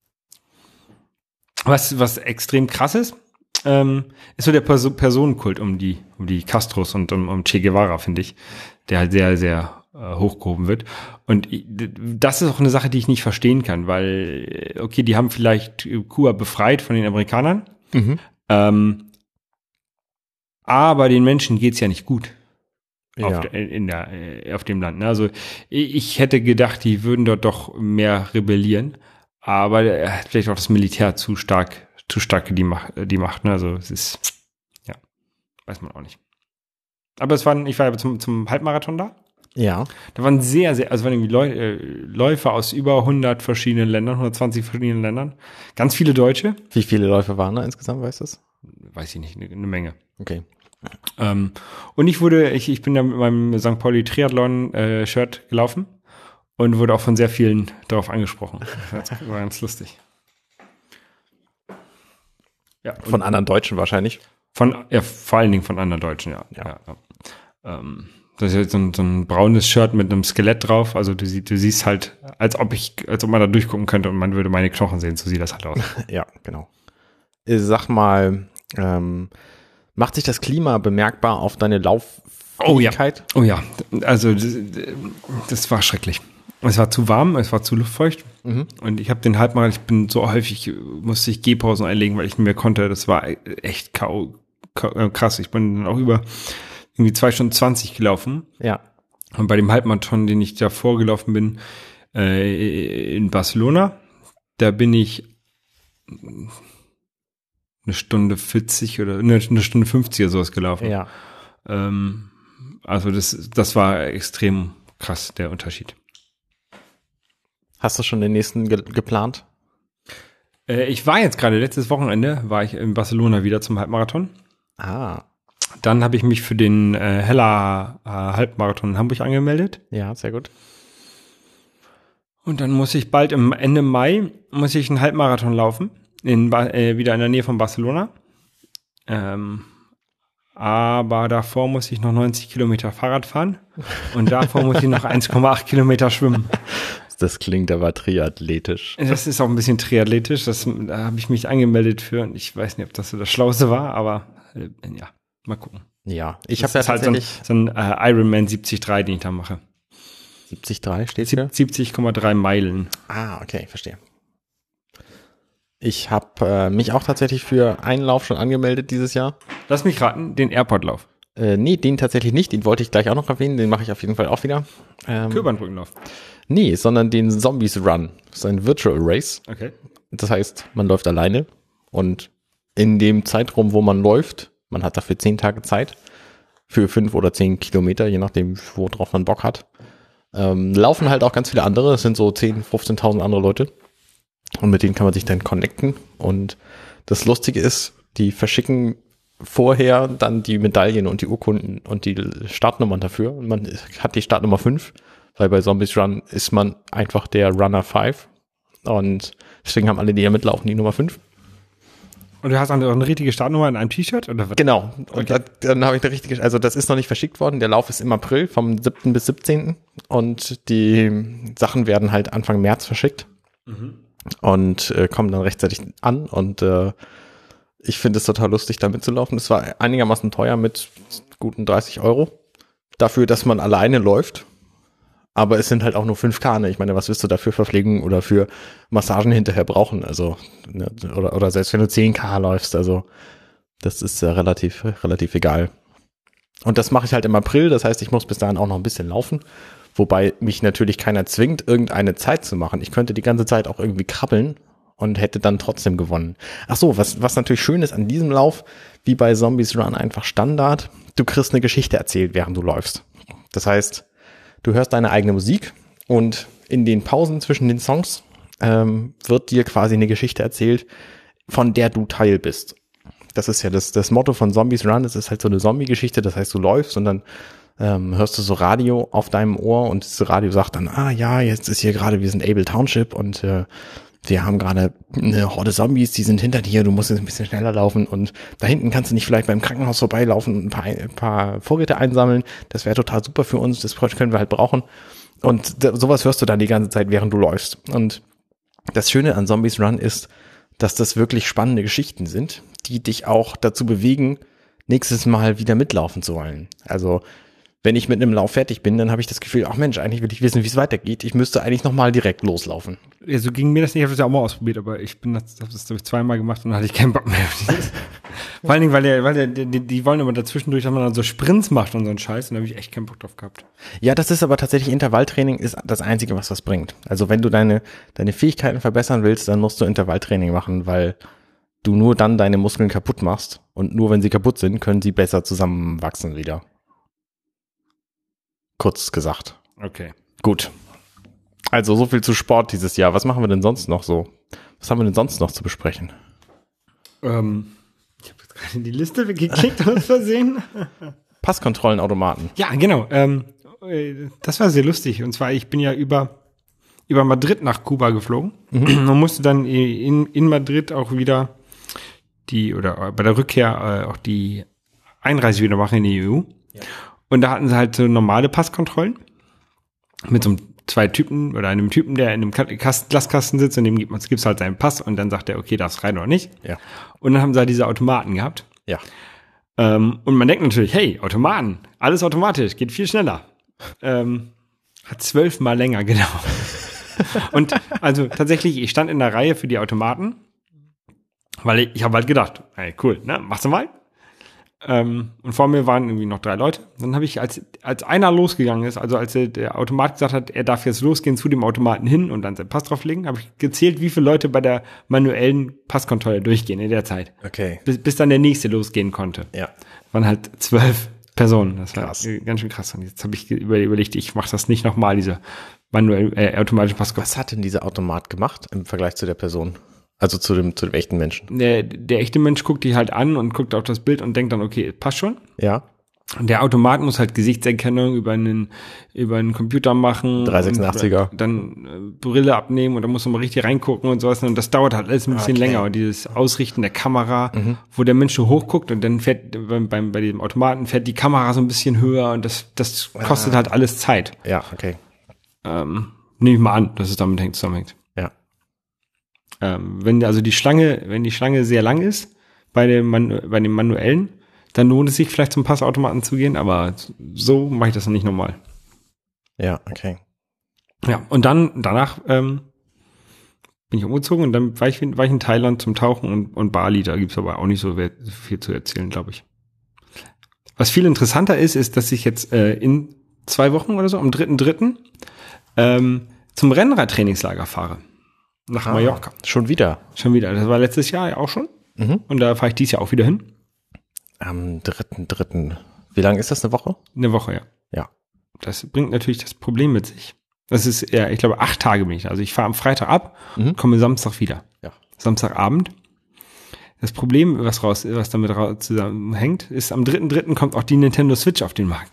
Was, was extrem krass ist, ähm, ist so der Perso- Personenkult um die, um die Castros und um, um Che Guevara, finde ich, der halt sehr, sehr äh, hochgehoben wird. Und i- d- das ist auch eine Sache, die ich nicht verstehen kann, weil, äh, okay, die haben vielleicht Kuba befreit von den Amerikanern, Mhm. ähm, aber den Menschen geht's ja nicht gut. Auf, Ja. der, in der, äh, auf dem Land. Ne? Also ich ich hätte gedacht, die würden dort doch mehr rebellieren, aber er hat vielleicht auch das Militär zu stark, zu stark die Macht, die Macht. Ne? Also es ist, ja, weiß man auch nicht. Aber es waren, ich war ja zum, zum Halbmarathon da. Ja. Da waren sehr, sehr, also waren irgendwie Leu äh, Läufer aus über hundert verschiedenen Ländern, hundertzwanzig verschiedenen Ländern. Ganz viele Deutsche. Wie viele Läufer waren da insgesamt, weißt du das? Weiß ich nicht, eine, eine Menge. Okay. Ähm, und ich wurde, ich, ich bin da mit meinem Sankt Pauli Triathlon äh, Shirt gelaufen und wurde auch von sehr vielen darauf angesprochen. Das war ganz lustig. Ja, und Von anderen Deutschen wahrscheinlich. von, ja, vor allen Dingen von anderen Deutschen, ja. Ja. ja, ja. Ähm, das ist jetzt so ein, so ein braunes Shirt mit einem Skelett drauf. Also du, sie- du siehst halt, als ob ich, als ob man da durchgucken könnte und man würde meine Knochen sehen. So sieht das halt aus. Ja, genau. Äh, Sag mal, ähm, macht sich das Klima bemerkbar auf deine Lauffähigkeit? Oh ja, also das, das war schrecklich. Es war zu warm, es war zu luftfeucht. Mhm. Und ich habe den Halbmarathon, ich bin so häufig, musste ich Gehpausen einlegen, weil ich nicht mehr konnte. Das war echt K.O. krass. Ich bin dann auch über irgendwie zwei Stunden zwanzig gelaufen. Ja. Und bei dem Halbmarathon, den ich da vorgelaufen bin, äh, in Barcelona, da bin ich eine Stunde vierzig oder eine, eine Stunde fünfzig oder sowas gelaufen. Ja. Ähm, also das, das war extrem krass, der Unterschied. Hast du schon den nächsten ge geplant? Äh, ich war jetzt gerade, letztes Wochenende, war ich in Barcelona wieder zum Halbmarathon. Ah, Dann habe ich mich für den äh, Hella äh, Halbmarathon in Hamburg angemeldet. ja, sehr gut. Und dann muss ich bald im Ende Mai, muss ich einen Halbmarathon laufen, in, Ba- äh, wieder in der Nähe von Barcelona. Ähm, aber davor muss ich noch neunzig Kilometer Fahrrad fahren und davor muss ich noch eins Komma acht Kilometer schwimmen. Das klingt aber triathletisch. Das ist auch ein bisschen triathletisch, das, da habe ich mich angemeldet für und ich weiß nicht, ob das so das Schlauste war, aber äh, ja, mal gucken. Ja, ich Das habe ja ist halt so ein, tatsächlich so ein äh, Ironman siebzig Komma drei, den ich da mache. siebzig Komma drei steht hier. siebzig Komma drei Meilen. Ah, okay, verstehe. Ich habe äh, mich auch tatsächlich für einen Lauf schon angemeldet dieses Jahr. Lass mich raten, den Airportlauf. Äh, nee, den tatsächlich nicht. Den wollte ich gleich auch noch erwähnen. Den mache ich auf jeden Fall auch wieder. Ähm, Köbernbrückenlauf. Nee, sondern den Zombies Run. Das ist ein Virtual Race. Okay. Das heißt, man läuft alleine und in dem Zeitraum, wo man läuft, man hat dafür zehn Tage Zeit, für fünf oder zehn Kilometer, je nachdem, worauf man Bock hat, ähm, laufen halt auch ganz viele andere. Das sind so zehntausend, fünfzehntausend andere Leute. Und mit denen kann man sich dann connecten. Und das Lustige ist, die verschicken vorher dann die Medaillen und die Urkunden und die Startnummern dafür. Und man hat die Startnummer fünf, weil bei Zombies Run ist man einfach der Runner fünf. Und deswegen haben alle, die hier mitlaufen, die Nummer fünf. Und du hast dann auch eine richtige Startnummer in einem T-Shirt? Oder was? Genau. Und Okay. dann, dann habe ich eine richtige, also das ist noch nicht verschickt worden. Der Lauf ist im April, vom siebten bis siebzehnten Und die Sachen werden halt Anfang März verschickt. Und äh, kommen dann rechtzeitig an. Und äh, ich finde es total lustig, da mitzulaufen. Es war einigermaßen teuer mit guten dreißig Euro. Dafür, dass man alleine läuft. Aber es sind halt auch nur fünf K. Ne? Ich meine, was willst du da für Verpflegung oder für Massagen hinterher brauchen? Also, ne, oder, oder selbst wenn du zehn K läufst, also das ist äh, relativ, relativ egal. Und das mache ich halt im April, das heißt, ich muss bis dahin auch noch ein bisschen laufen. Wobei mich natürlich keiner zwingt, irgendeine Zeit zu machen. Ich könnte die ganze Zeit auch irgendwie krabbeln und hätte dann trotzdem gewonnen. Ach so, was, was natürlich schön ist an diesem Lauf, wie bei Zombies Run einfach Standard, du kriegst eine Geschichte erzählt, während du läufst. Das heißt, du hörst deine eigene Musik und in den Pausen zwischen den Songs ähm, wird dir quasi eine Geschichte erzählt, von der du Teil bist. Das ist ja das, das Motto von Zombies Run, das ist halt so eine Zombie-Geschichte, das heißt, du läufst und dann ähm, hörst du so Radio auf deinem Ohr und das Radio sagt dann, ah ja, jetzt ist hier gerade, wir sind Able Township und äh, wir haben gerade eine Horde Zombies, die sind hinter dir, du musst jetzt ein bisschen schneller laufen und da hinten kannst du nicht vielleicht beim Krankenhaus vorbeilaufen und ein paar, ein paar Vorräte einsammeln, das wäre total super für uns, das können wir halt brauchen. Und d- sowas hörst du dann die ganze Zeit, während du läufst. Und das Schöne an Zombies Run ist, dass das wirklich spannende Geschichten sind, die dich auch dazu bewegen, nächstes Mal wieder mitlaufen zu wollen. Also wenn ich mit einem Lauf fertig bin, dann habe ich das Gefühl, ach Mensch, eigentlich will ich wissen, wie es weitergeht. Ich müsste eigentlich nochmal direkt loslaufen. Ja, so ging mir das nicht, ich habe das ja auch mal ausprobiert, aber ich bin das, habe das glaube ich zweimal gemacht und dann hatte ich keinen Bock mehr auf dieses. Vor allen Dingen, weil der, weil der, die, die wollen immer dazwischendurch, dass man dann so Sprints macht und so einen Scheiß und da habe ich echt keinen Bock drauf gehabt. Ja, das ist aber tatsächlich, Intervalltraining ist das Einzige, was was bringt. Also wenn du deine, deine Fähigkeiten verbessern willst, dann musst du Intervalltraining machen, weil du nur dann deine Muskeln kaputt machst und nur wenn sie kaputt sind, können sie besser zusammenwachsen wieder. Kurz gesagt. Okay. Gut. Also so viel zu Sport dieses Jahr. Was machen wir denn sonst noch so? Was haben wir denn sonst noch zu besprechen? Ähm, ich habe jetzt gerade die Liste weggeklickt aus Versehen. Passkontrollenautomaten. Ja, genau. Ähm, äh, das war sehr lustig. Und zwar, ich bin ja über, über Madrid nach Kuba geflogen und musste dann in, in Madrid auch wieder die, oder bei der Rückkehr äh, auch die Einreise wieder machen in die E U. Ja. Und da hatten sie halt so normale Passkontrollen mit so einem zwei Typen oder einem Typen, der in einem Kasten, Glaskasten sitzt und dem gibt man, gibt's halt seinen Pass und dann sagt er, okay, darfst rein oder nicht. Ja. Und dann haben sie halt diese Automaten gehabt. Ja. Ähm, und man denkt natürlich, hey, Automaten, alles automatisch, geht viel schneller. Ähm, hat zwölfmal länger gedauert. Und also tatsächlich, ich stand in der Reihe für die Automaten, weil ich, ich habe halt gedacht, hey, cool, ne, machst du mal. Ähm, und vor mir waren irgendwie noch drei Leute. Dann habe ich, als als einer losgegangen ist, also als der, der Automat gesagt hat, er darf jetzt losgehen, zu dem Automaten hin und dann seinen Pass drauflegen, habe ich gezählt, wie viele Leute bei der manuellen Passkontrolle durchgehen in der Zeit. Okay. Bis, bis dann der nächste losgehen konnte. Ja. Waren halt zwölf Personen. Das war Krass. ganz schön krass. Und jetzt habe ich überlegt, ich mache das nicht nochmal, diese manuell äh, automatische Passkontrolle. Was hat denn dieser Automat gemacht im Vergleich zu der Person? Also zu dem, zu dem echten Menschen? Der, der echte Mensch guckt die halt an und guckt auf das Bild und denkt dann, okay, passt schon. Ja. Der Automat muss halt Gesichtserkennung über einen, über einen Computer machen. dreihundertsechsundachtziger. Und dann äh, Brille abnehmen und dann muss man mal richtig reingucken und sowas. Und das dauert halt alles ein bisschen Okay. länger. Und dieses Ausrichten der Kamera, wo der Mensch so hochguckt und dann fährt, beim, beim, bei dem Automaten fährt die Kamera so ein bisschen höher und das, das kostet halt alles Zeit. Ja, okay. Ähm, nehme ich mal an, dass es damit hängt, zusammenhängt. Ja. Ähm, wenn also die Schlange, wenn die Schlange sehr lang ist, bei dem, Manu bei dem manuellen, dann lohnt es sich vielleicht zum Passautomaten zu gehen, aber so mache ich das nicht normal. Ja, okay. Ja, und dann, danach ähm, bin ich umgezogen und dann war ich, war ich in Thailand zum Tauchen und, und Bali, da gibt's aber auch nicht so viel zu erzählen, glaube ich. Was viel interessanter ist, ist, dass ich jetzt äh, in zwei Wochen oder so, am dritten dritten ähm, zum Rennradtrainingslager fahre. Nach Ah, Mallorca. Schon wieder. Schon wieder. Das war letztes Jahr ja auch schon. Mhm. Und da fahre ich dieses Jahr auch wieder hin. Am dritten dritten. Wie lange ist das, eine Woche? Eine Woche, ja. Ja. Das bringt natürlich das Problem mit sich. Das ist, ja, ich glaube, acht Tage bin ich da. Also ich fahre am Freitag ab, Mhm. komme Samstag wieder. Ja. Samstagabend. Das Problem, was raus, was damit raus zusammenhängt, ist, am dritten dritten kommt auch die Nintendo Switch auf den Markt.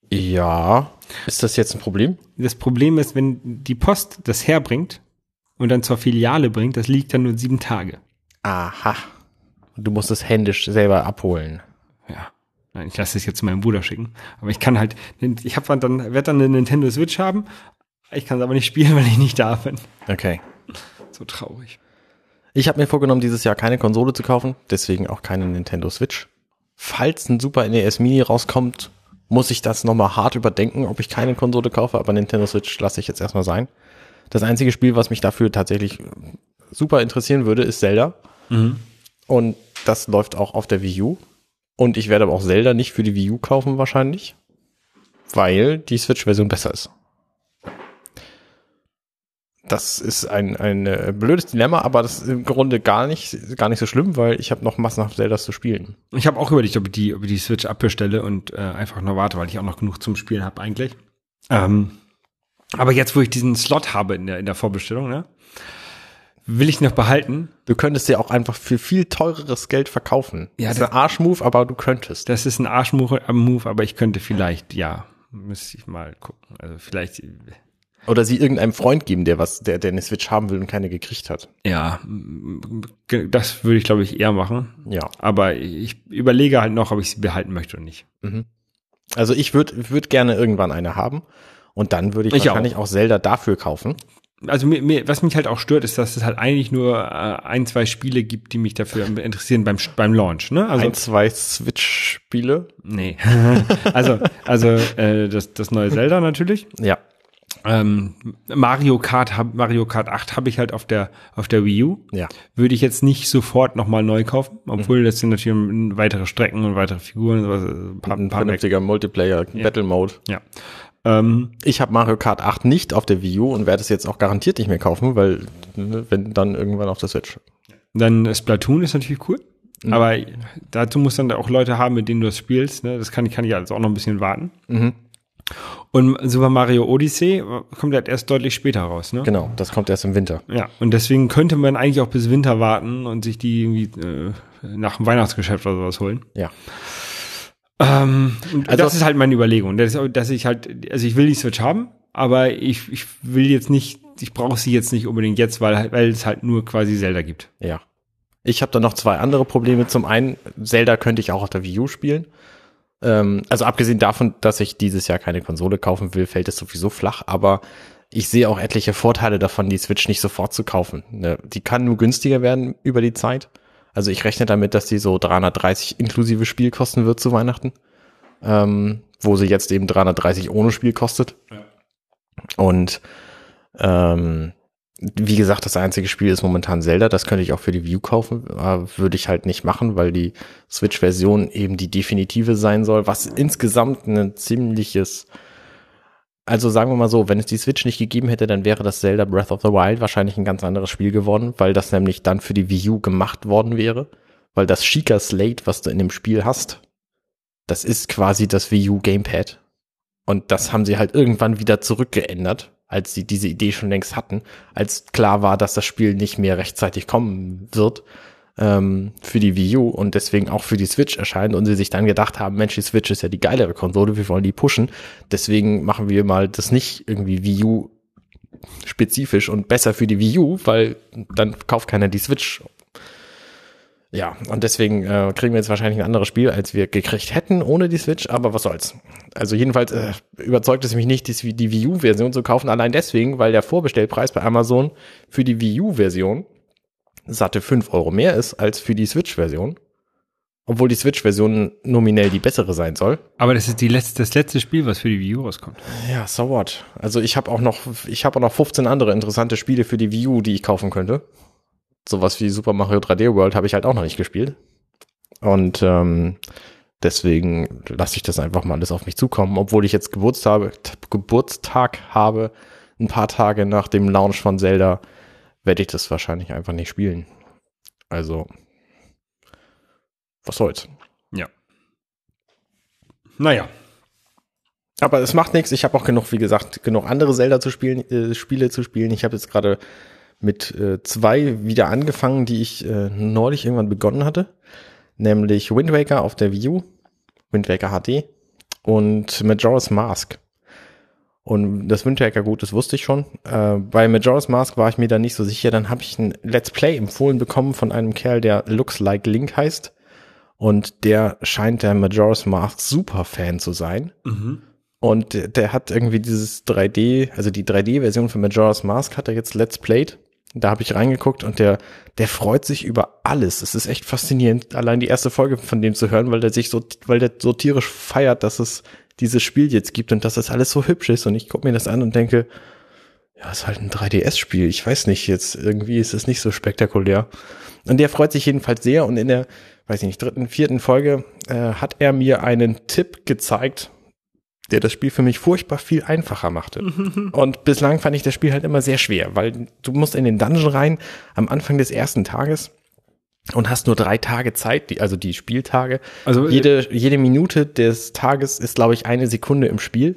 Ja. Ist das jetzt ein Problem? Das Problem ist, wenn die Post das herbringt und dann zur Filiale bringt, das liegt dann nur sieben Tage. Aha. Du musst es händisch selber abholen. Ja. Nein, ich lasse es jetzt zu meinem Bruder schicken. Aber ich kann halt, ich habe dann, werde dann eine Nintendo Switch haben. Ich kann es aber nicht spielen, weil ich nicht da bin. Okay. So traurig. Ich habe mir vorgenommen, dieses Jahr keine Konsole zu kaufen, deswegen auch keine Nintendo Switch. Falls ein Super N E S Mini rauskommt, muss ich das nochmal hart überdenken, ob ich keine Konsole kaufe, aber Nintendo Switch lasse ich jetzt erstmal sein. Das einzige Spiel, was mich dafür tatsächlich super interessieren würde, ist Zelda. Mhm. Und das läuft auch auf der Wii U. Und ich werde aber auch Zelda nicht für die Wii U kaufen wahrscheinlich, weil die Switch-Version besser ist. Das ist ein, ein äh, blödes Dilemma, aber das ist im Grunde gar nicht, gar nicht so schlimm, weil ich habe noch massenhaft Zeldas zu spielen. Ich habe auch überlegt, ob ich die, ob ich die Switch abbestelle und äh, einfach noch warte, weil ich auch noch genug zum Spielen habe eigentlich. Ähm, aber jetzt, wo ich diesen Slot habe in der, in der Vorbestellung, ne, will ich noch behalten. Du könntest sie auch einfach für viel teureres Geld verkaufen. Ja, das ist ein Arschmove, aber du könntest. Das ist ein Arschmove, Move, aber ich könnte vielleicht, ja, müsste ich mal gucken. Also vielleicht, Oder sie irgendeinem Freund geben, der was, der, der eine Switch haben will und keine gekriegt hat. ja, das würde ich, glaube ich, eher machen. Ja. Aber ich überlege halt noch, ob ich sie behalten möchte oder nicht. Also ich würde würd gerne irgendwann eine haben. Und dann würde ich, Ich wahrscheinlich auch. Zelda dafür kaufen. Also mir, mir, was mich halt auch stört, ist, dass es halt eigentlich nur äh, ein, zwei Spiele gibt, die mich dafür interessieren beim beim Launch, ne? Also Ein, zwei Switch-Spiele. nee. also also äh, das das neue Zelda natürlich. Ja. Ähm, Mario Kart hab, Mario Kart acht habe ich halt auf der auf der Wii U. Ja. Würde ich jetzt nicht sofort nochmal neu kaufen, obwohl das sind natürlich weitere Strecken und weitere Figuren und sowas, ein paar, Ein ein paar mehr. vernünftiger Multiplayer, Battle Mode. Ja. Ähm, Ich habe Mario Kart acht nicht auf der Wii U und werde es jetzt auch garantiert nicht mehr kaufen, weil, ne, wenn dann irgendwann auf der Switch. Dann Splatoon ist natürlich cool. Mhm. Aber dazu muss dann auch Leute haben, mit denen du das spielst. Ne? Das kann, kann ich also auch noch ein bisschen warten. Mhm. Und Super Mario Odyssey kommt halt erst deutlich später raus. Ne? Genau, das kommt erst im Winter. Ja, und deswegen könnte man eigentlich auch bis Winter warten und sich die irgendwie äh, nach dem Weihnachtsgeschäft oder sowas holen. Ja. Ähm, und Also- das ist halt meine Überlegung, dass, dass ich halt, also ich will die Switch haben, aber ich, ich will jetzt nicht, ich brauche sie jetzt nicht unbedingt jetzt, weil, weil es halt nur quasi Zelda gibt. Ja. Ich habe da noch zwei andere Probleme. Zum einen, Zelda könnte ich auch auf der Wii U spielen. Ähm, also abgesehen davon, dass ich dieses Jahr keine Konsole kaufen will, fällt es sowieso flach. Aber ich sehe auch etliche Vorteile davon, die Switch nicht sofort zu kaufen. Ne? Die kann nur günstiger werden über die Zeit. Also ich rechne damit, dass die so dreihundertdreißig inklusive Spiel kosten wird zu Weihnachten. Ähm, wo sie jetzt eben dreihundertdreißig ohne Spiel kostet. Ja. Und ähm, wie gesagt, das einzige Spiel ist momentan Zelda. Das könnte ich auch für die Wii U kaufen, aber würde ich halt nicht machen, weil die Switch-Version eben die definitive sein soll, was insgesamt ein ziemliches, also sagen wir mal so, wenn es die Switch nicht gegeben hätte, dann wäre das Zelda Breath of the Wild wahrscheinlich ein ganz anderes Spiel geworden, weil das nämlich dann für die Wii U gemacht worden wäre, weil das Sheikah Slate, was du in dem Spiel hast, das ist quasi das Wii U Gamepad. Und das haben sie halt irgendwann wieder zurückgeändert, als sie diese Idee schon längst hatten, als klar war, dass das Spiel nicht mehr rechtzeitig kommen wird, ähm, für die Wii U und deswegen auch für die Switch erscheint und sie sich dann gedacht haben, Mensch, die Switch ist ja die geilere Konsole, wir wollen die pushen, deswegen machen wir mal das nicht irgendwie Wii U spezifisch und besser für die Wii U, weil dann kauft keiner die Switch. Ja, und deswegen äh, kriegen wir jetzt wahrscheinlich ein anderes Spiel, als wir gekriegt hätten ohne die Switch, aber was soll's. Also jedenfalls äh, überzeugt es mich nicht, die, die Wii U-Version zu kaufen, allein deswegen, weil der Vorbestellpreis bei Amazon für die Wii U-Version satte fünf Euro mehr ist als für die Switch-Version. Obwohl die Switch-Version nominell die bessere sein soll. Aber das ist die letzte, das letzte Spiel, was für die Wii U rauskommt. Ja, so what. Also ich habe auch noch, ich habe auch noch fünfzehn andere interessante Spiele für die Wii U, die ich kaufen könnte. Sowas wie Super Mario drei D World habe ich halt auch noch nicht gespielt. Und ähm, deswegen lasse ich das einfach mal alles auf mich zukommen. Obwohl ich jetzt Geburtstag habe, Geburtstag habe, ein paar Tage nach dem Launch von Zelda, werde ich das wahrscheinlich einfach nicht spielen. Also, was soll's. Ja. Naja. Aber es macht nichts. Ich habe auch genug, wie gesagt, genug andere Zelda zu spielen, äh, Spiele zu spielen. Ich habe jetzt gerade mit äh, zwei wieder angefangen, die ich äh, neulich irgendwann begonnen hatte. Nämlich Wind Waker auf der Wii U, Wind Waker H D und Majora's Mask. Und das Wind Waker gut, das wusste ich schon. Äh, bei Majora's Mask war ich mir da nicht so sicher. Dann habe ich ein Let's Play empfohlen bekommen von einem Kerl, der Looks Like Link heißt. Und der scheint der Majora's Mask Superfan zu sein. Mhm. Und der, der hat irgendwie dieses drei D, also die drei D-Version von Majora's Mask hat er jetzt Let's Played. Da habe ich reingeguckt und der, der freut sich über alles. Es ist echt faszinierend, allein die erste Folge von dem zu hören, weil der sich so, weil der so tierisch feiert, dass es dieses Spiel jetzt gibt und dass das alles so hübsch ist. Und ich gucke mir das an und denke, ja, ist halt ein drei D S-Spiel. Ich weiß nicht, jetzt irgendwie ist es nicht so spektakulär. Und der freut sich jedenfalls sehr. Und in der, weiß ich nicht, dritten, vierten Folge äh, hat er mir einen Tipp gezeigt, der das Spiel für mich furchtbar viel einfacher machte. Und bislang fand ich das Spiel halt immer sehr schwer, weil du musst in den Dungeon rein am Anfang des ersten Tages und hast nur drei Tage Zeit, die, also die Spieltage. Also jede, jede Minute des Tages ist, glaube ich, eine Sekunde im Spiel.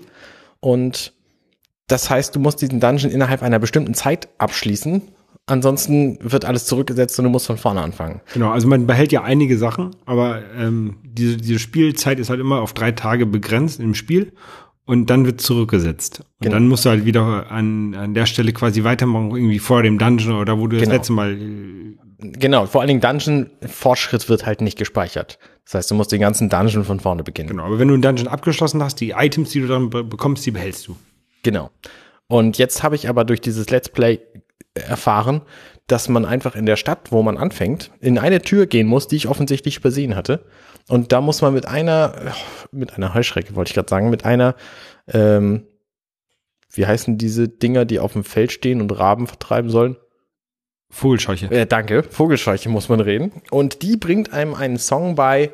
Und das heißt, du musst diesen Dungeon innerhalb einer bestimmten Zeit abschließen. Ansonsten wird alles zurückgesetzt und du musst von vorne anfangen. Genau, also man behält ja einige Sachen, aber ähm, diese, diese Spielzeit ist halt immer auf drei Tage begrenzt im Spiel und dann wird zurückgesetzt. Und Genau. Dann musst du halt wieder an, an der Stelle quasi weitermachen, irgendwie vor dem Dungeon oder wo du das Genau. letzte Mal äh, Genau, vor allen Dingen Dungeon-Fortschritt wird halt nicht gespeichert. Das heißt, du musst den ganzen Dungeon von vorne beginnen. Genau, aber wenn du einen Dungeon abgeschlossen hast, die Items, die du dann be- bekommst, die behältst du. Genau. Und jetzt habe ich aber durch dieses Let's Play erfahren, dass man einfach in der Stadt, wo man anfängt, in eine Tür gehen muss, die ich offensichtlich übersehen hatte. Und da muss man mit einer, mit einer Heuschrecke, wollte ich gerade sagen, mit einer, ähm, wie heißen diese Dinger, die auf dem Feld stehen und Raben vertreiben sollen? Vogelscheuche. Äh, danke, Vogelscheuche muss man reden. Und die bringt einem einen Song bei,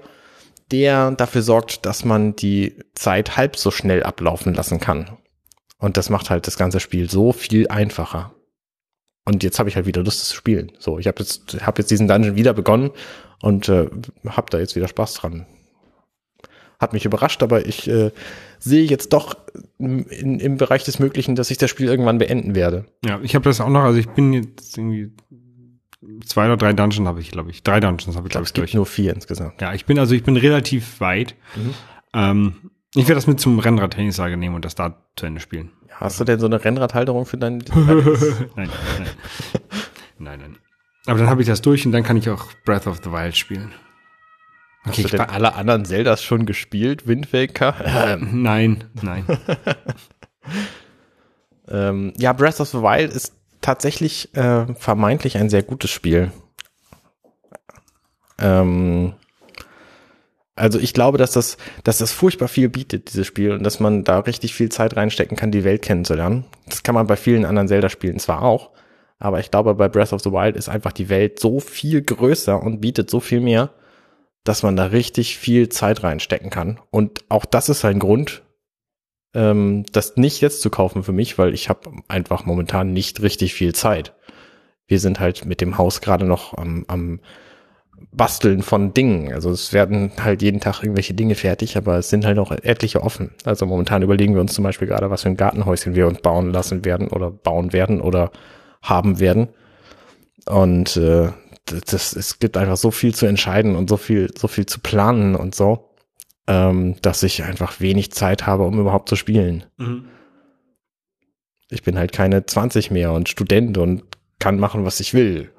der dafür sorgt, dass man die Zeit halb so schnell ablaufen lassen kann. Und das macht halt das ganze Spiel so viel einfacher. Und jetzt habe ich halt wieder Lust zu spielen. So, ich habe jetzt, hab jetzt diesen Dungeon wieder begonnen und äh, habe da jetzt wieder Spaß dran. Hat mich überrascht, aber ich äh, sehe jetzt doch in, im Bereich des Möglichen, dass ich das Spiel irgendwann beenden werde. Ja, ich habe das auch noch, also ich bin jetzt irgendwie zwei oder drei Dungeons habe ich, glaube ich. Drei Dungeons habe ich, Ich glaube, glaube ich, es gibt durch. nur vier insgesamt. Ja, ich bin also, ich bin relativ weit. Mhm. Ähm, ich werde das mit zum Rennrad-Tennislager nehmen und das da zu Ende spielen. Hast du denn so eine Rennradhalterung für deinen? nein, nein. nein, nein. Aber dann habe ich das durch und dann kann ich auch Breath of the Wild spielen. Hast Okay, du ich denn war- alle anderen Zeldas schon gespielt? Wind Waker? Ähm, Nein, nein. ähm, ja, Breath of the Wild ist tatsächlich äh, vermeintlich ein sehr gutes Spiel. Ähm, also ich glaube, dass das, dass das furchtbar viel bietet, dieses Spiel, und dass man da richtig viel Zeit reinstecken kann, die Welt kennenzulernen. Das kann man bei vielen anderen Zelda-Spielen zwar auch, aber ich glaube, bei Breath of the Wild ist einfach die Welt so viel größer und bietet so viel mehr, dass man da richtig viel Zeit reinstecken kann. Und auch das ist ein Grund, ähm, das nicht jetzt zu kaufen für mich, weil ich habe einfach momentan nicht richtig viel Zeit. Wir sind halt mit dem Haus gerade noch am, am Basteln von Dingen. Also es werden halt jeden Tag irgendwelche Dinge fertig, aber es sind halt noch etliche offen. Also momentan überlegen wir uns zum Beispiel gerade, was für ein Gartenhäuschen wir uns bauen lassen werden oder bauen werden oder haben werden. Und äh, das, es gibt einfach so viel zu entscheiden und so viel, so viel zu planen und so, ähm, dass ich einfach wenig Zeit habe, um überhaupt zu spielen. Mhm. Ich bin halt keine zwanzig mehr und Student und kann machen, was ich will.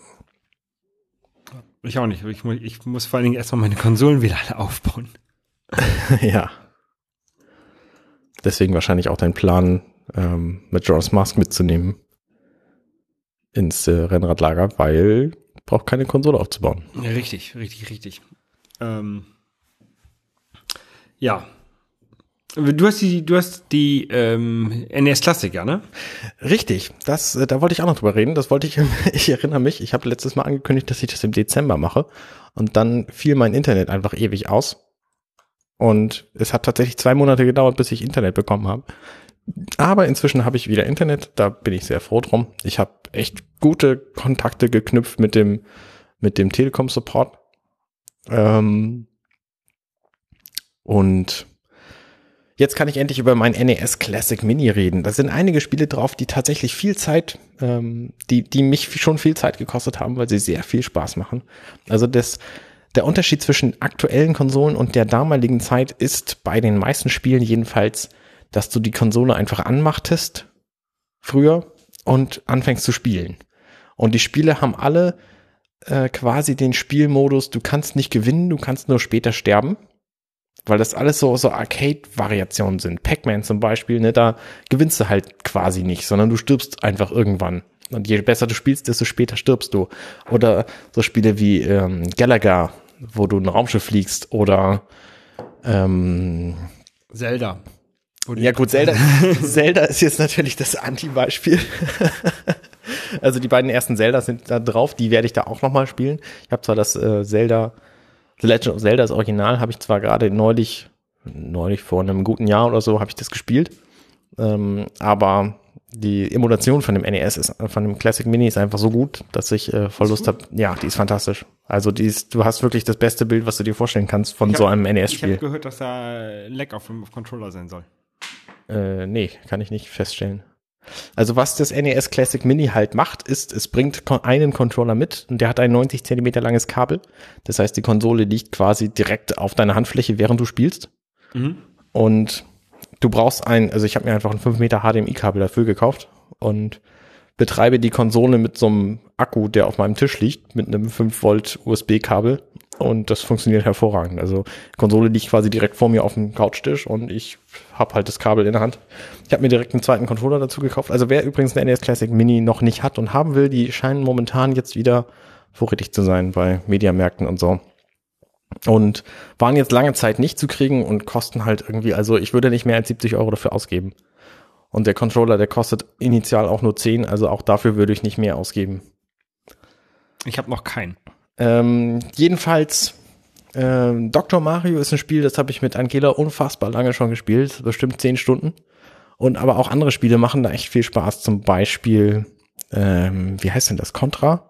Ich auch nicht. Ich, mu- ich muss vor allen Dingen erstmal meine Konsolen wieder alle aufbauen. Ja. Deswegen wahrscheinlich auch dein Plan, ähm, Majora's Mask mitzunehmen ins äh, Rennradlager, weil braucht keine Konsole aufzubauen. Ja, richtig, richtig, richtig. Ähm, ja. Du hast die, du hast die ähm, N E S Classic, ja, ne? Richtig, das, äh, da wollte ich auch noch drüber reden. Das wollte ich, ich erinnere mich, ich habe letztes Mal angekündigt, dass ich das im Dezember mache und dann fiel mein Internet einfach ewig aus und es hat tatsächlich zwei Monate gedauert, bis ich Internet bekommen habe. Aber inzwischen habe ich wieder Internet, da bin ich sehr froh drum. Ich habe echt gute Kontakte geknüpft mit dem, mit dem Telekom-Support. Ähm, und jetzt kann ich endlich über mein N E S Classic Mini reden. Da sind einige Spiele drauf, die tatsächlich viel Zeit, ähm, die, die mich schon viel Zeit gekostet haben, weil sie sehr viel Spaß machen. Also das, der Unterschied zwischen aktuellen Konsolen und der damaligen Zeit ist bei den meisten Spielen jedenfalls, dass du die Konsole einfach anmachtest früher und anfängst zu spielen. Und die Spiele haben alle äh, quasi den Spielmodus, du kannst nicht gewinnen, du kannst nur später sterben. Weil das alles so, so Arcade-Variationen sind. Pac-Man zum Beispiel, ne, da gewinnst du halt quasi nicht, sondern du stirbst einfach irgendwann. Und je besser du spielst, desto später stirbst du. Oder so Spiele wie ähm, Galaga, wo du ein Raumschiff fliegst, oder ähm, Zelda. ja gut, Zelda, Zelda ist jetzt natürlich das Anti-Beispiel. Also die beiden ersten Zeldas sind da drauf, die werde ich da auch nochmal spielen. Ich habe zwar das äh, Zelda The Legend of Zelda, das Original, habe ich zwar gerade neulich, neulich vor einem guten Jahr oder so, habe ich das gespielt, ähm, aber die Emulation von dem N E S, ist, von dem Classic Mini ist einfach so gut, dass ich äh, voll Lust habe. Ja, die ist fantastisch. Also die ist, du hast wirklich das beste Bild, was du dir vorstellen kannst von Ich so hab- einem N E Ich S-Spiel. habe gehört, dass da Lag auf dem auf Controller sein soll. Äh, nee, kann ich nicht feststellen. Also was das N E S Classic Mini halt macht, ist, es bringt kon- einen Controller mit und der hat ein neunzig Zentimeter langes Kabel. Das heißt, die Konsole liegt quasi direkt auf deiner Handfläche, während du spielst. Mhm. Und du brauchst ein, also ich habe mir einfach ein fünf Meter H D M I-Kabel dafür gekauft und betreibe die Konsole mit so einem Akku, der auf meinem Tisch liegt, mit einem fünf Volt U S B-Kabel. Und das funktioniert hervorragend. Also die Konsole liegt quasi direkt vor mir auf dem Couchtisch und ich habe halt das Kabel in der Hand. Ich habe mir direkt einen zweiten Controller dazu gekauft. Also wer übrigens eine N E S Classic Mini noch nicht hat und haben will, die scheinen momentan jetzt wieder vorrätig zu sein bei Mediamärkten und so. Und waren jetzt lange Zeit nicht zu kriegen und kosten halt irgendwie, also ich würde nicht mehr als siebzig Euro dafür ausgeben. Und der Controller, der kostet initial auch nur zehn, also auch dafür würde ich nicht mehr ausgeben. Ich habe noch keinen. Ähm, jedenfalls, ähm, Doktor Mario ist ein Spiel, das habe ich mit Angela unfassbar lange schon gespielt, bestimmt zehn Stunden. Und aber auch andere Spiele machen da echt viel Spaß. Zum Beispiel, ähm, wie heißt denn das? Contra?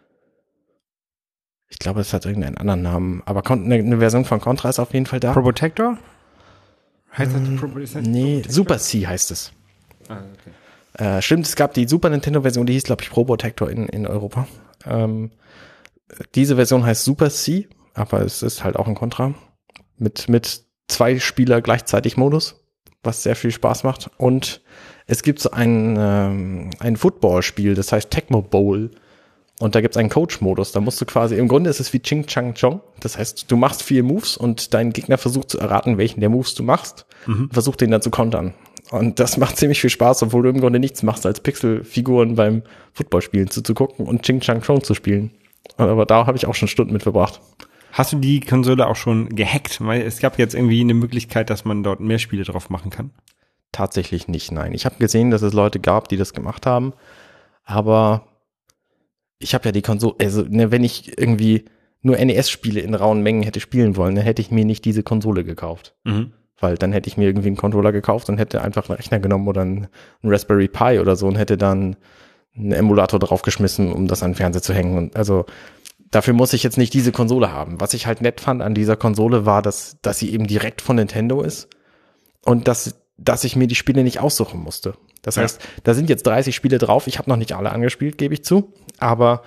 Ich glaube, das hat irgendeinen anderen Namen. Aber Con- eine, eine Version von Contra ist auf jeden Fall da. Probotector? Heißt das, Pro ist das Nee, Probotector? Super C heißt es. Ah, okay. Äh, stimmt, es gab die Super Nintendo-Version, die hieß, glaube ich, Probotector in, in Europa. Ähm, diese Version heißt Super C, aber es ist halt auch ein Contra. Mit, mit zwei Spieler gleichzeitig Modus, was sehr viel Spaß macht. Und es gibt so ein, ähm, ein Football-Spiel, das heißt Tecmo Bowl. Und da gibt es einen Coach-Modus. Da musst du quasi, im Grunde ist es wie Ching Chang Chong. Das heißt, du machst vier Moves und dein Gegner versucht zu erraten, welchen der Moves du machst. Mhm. Versucht den dann zu kontern. Und das macht ziemlich viel Spaß, obwohl du im Grunde nichts machst, als Pixelfiguren beim Footballspielen zuzugucken und Ching Chang Chong zu spielen. Aber da habe ich auch schon Stunden mit verbracht. Hast du die Konsole auch schon gehackt? Weil es gab jetzt irgendwie eine Möglichkeit, dass man dort mehr Spiele drauf machen kann. Tatsächlich nicht, nein. Ich habe gesehen, dass es Leute gab, die das gemacht haben. Aber ich habe ja die Konsole, also ne, wenn ich irgendwie nur N E S-Spiele in rauen Mengen hätte spielen wollen, dann hätte ich mir nicht diese Konsole gekauft. Mhm. Weil dann hätte ich mir irgendwie einen Controller gekauft und hätte einfach einen Rechner genommen oder einen, einen Raspberry Pi oder so und hätte dann einen Emulator draufgeschmissen, um das an den Fernseher zu hängen. Und also dafür muss ich jetzt nicht diese Konsole haben. Was ich halt nett fand an dieser Konsole war, dass, dass sie eben direkt von Nintendo ist und dass, dass ich mir die Spiele nicht aussuchen musste. Das Ja. heißt, da sind jetzt dreißig Spiele drauf. Ich habe noch nicht alle angespielt, gebe ich zu. Aber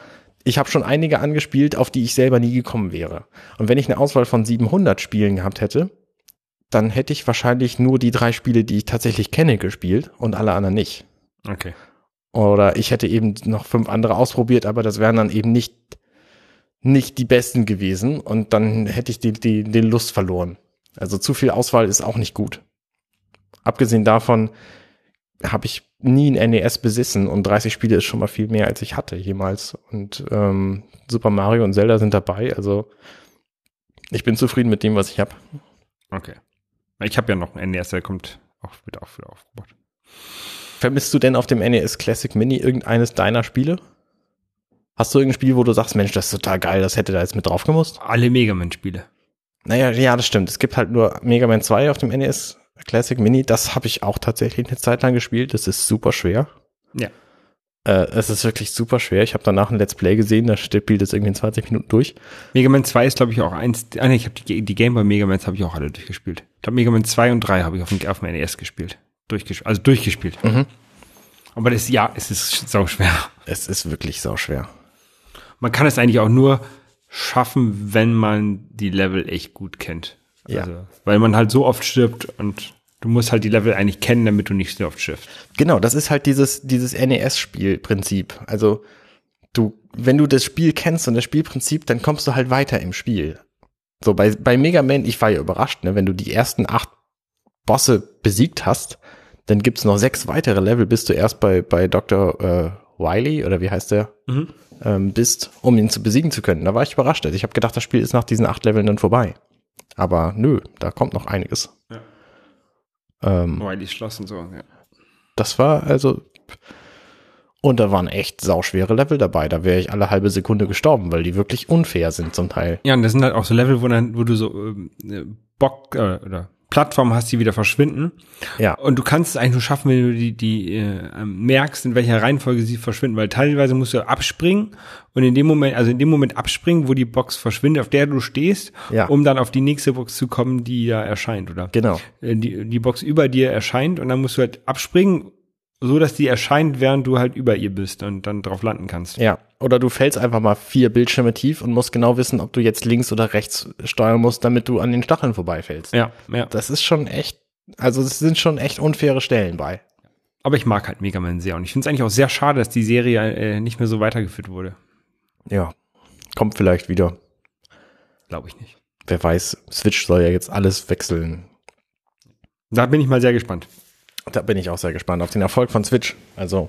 ich habe schon einige angespielt, auf die ich selber nie gekommen wäre. Und wenn ich eine Auswahl von siebenhundert Spielen gehabt hätte, dann hätte ich wahrscheinlich nur die drei Spiele, die ich tatsächlich kenne, gespielt und alle anderen nicht. Okay. Oder ich hätte eben noch fünf andere ausprobiert, aber das wären dann eben nicht, nicht die besten gewesen und dann hätte ich die, die, den Lust verloren. Also zu viel Auswahl ist auch nicht gut. Abgesehen davon habe ich nie ein N E S besessen und dreißig Spiele ist schon mal viel mehr, als ich hatte jemals. Und ähm, Super Mario und Zelda sind dabei, also ich bin zufrieden mit dem, was ich habe. Okay. Ich habe ja noch einen N E S, der kommt auch wieder, auch wieder aufgebaut. Vermisst du denn auf dem N E S Classic Mini irgendeines deiner Spiele? Hast du irgendein Spiel, wo du sagst, Mensch, das ist total geil, das hätte da jetzt mit drauf gemusst? Alle Mega Man-Spiele. Naja, ja, das stimmt. Es gibt halt nur Mega Man zwei auf dem N E S Classic Mini. Das habe ich auch tatsächlich eine Zeit lang gespielt. Das ist super schwer. Ja. Äh, es ist wirklich super schwer. Ich habe danach ein Let's Play gesehen, da spielt es irgendwie in zwanzig Minuten durch. Mega Man zwei ist, glaube ich, auch eins. Ah, nee, ich habe die, die Game Boy Mega Mans habe ich auch alle durchgespielt. Ich glaube, Mega Man zwei und drei habe ich auf dem, auf dem N E S gespielt. Durchgespielt. Also durchgespielt. Mhm. Aber das, ja, es ist sau schwer. Es ist wirklich sau schwer. Man kann es eigentlich auch nur schaffen, wenn man die Level echt gut kennt. Ja. Also, weil man halt so oft stirbt und du musst halt die Level eigentlich kennen, damit du nicht so oft stirbst. Genau, das ist halt dieses, dieses N E S-Spielprinzip. Also du, wenn du das Spiel kennst und das Spielprinzip, dann kommst du halt weiter im Spiel. So, bei, bei Mega Man, ich war ja überrascht, ne, wenn du die ersten acht Bosse besiegt hast, dann gibt's noch sechs weitere Level, bis du erst bei, bei Doktor äh, Wily, oder wie heißt der, mhm. ähm, bist, um ihn zu besiegen zu können. Da war ich überrascht. Also ich habe gedacht, das Spiel ist nach diesen acht Leveln dann vorbei. Aber nö, da kommt noch einiges. Ja. Ähm, Wiley's Schloss und so, ja. Das war also, und da waren echt sauschwere Level dabei. Da wäre ich alle halbe Sekunde gestorben, weil die wirklich unfair sind zum Teil. Ja, und das sind halt auch so Level, wo dann, wo du so äh, Bock äh, oder Plattformen hast, die wieder verschwinden. Ja. Und du kannst es eigentlich nur schaffen, wenn du die, die äh, merkst, in welcher Reihenfolge sie verschwinden, weil teilweise musst du abspringen und in dem Moment, also in dem Moment abspringen, wo die Box verschwindet, auf der du stehst, ja. um dann auf die nächste Box zu kommen, die da erscheint, oder? Genau. Äh, die, die Box über dir erscheint und dann musst du halt abspringen, so dass die erscheint, während du halt über ihr bist und dann drauf landen kannst. Ja, oder du fällst einfach mal vier Bildschirme tief und musst genau wissen, ob du jetzt links oder rechts steuern musst, damit du an den Stacheln vorbeifällst. Ja, ja. Das ist schon echt, also es sind schon echt unfaire Stellen bei. Aber ich mag halt Mega Man sehr und ich finde es eigentlich auch sehr schade, dass die Serie äh, nicht mehr so weitergeführt wurde. Ja, kommt vielleicht wieder. Glaube ich nicht. Wer weiß, Switch soll ja jetzt alles wechseln. Da bin ich mal sehr gespannt. Da bin ich auch sehr gespannt auf den Erfolg von Switch. Also,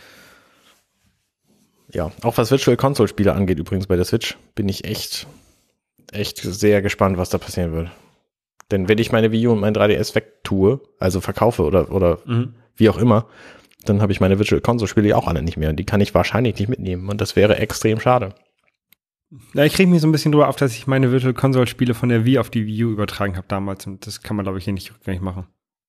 ja, auch was Virtual Console Spiele angeht übrigens bei der Switch, bin ich echt, echt sehr gespannt, was da passieren wird. Denn wenn ich meine Wii U und mein drei D S wegtue, also verkaufe oder, oder mhm. wie auch immer, dann habe ich meine Virtual Console Spiele ja auch alle nicht mehr. Und die kann ich wahrscheinlich nicht mitnehmen. Und das wäre extrem schade. Ja, ich kriege mich so ein bisschen drüber auf, dass ich meine Virtual Console Spiele von der Wii auf die Wii U übertragen habe damals. Und das kann man, glaube ich, hier nicht rückgängig machen.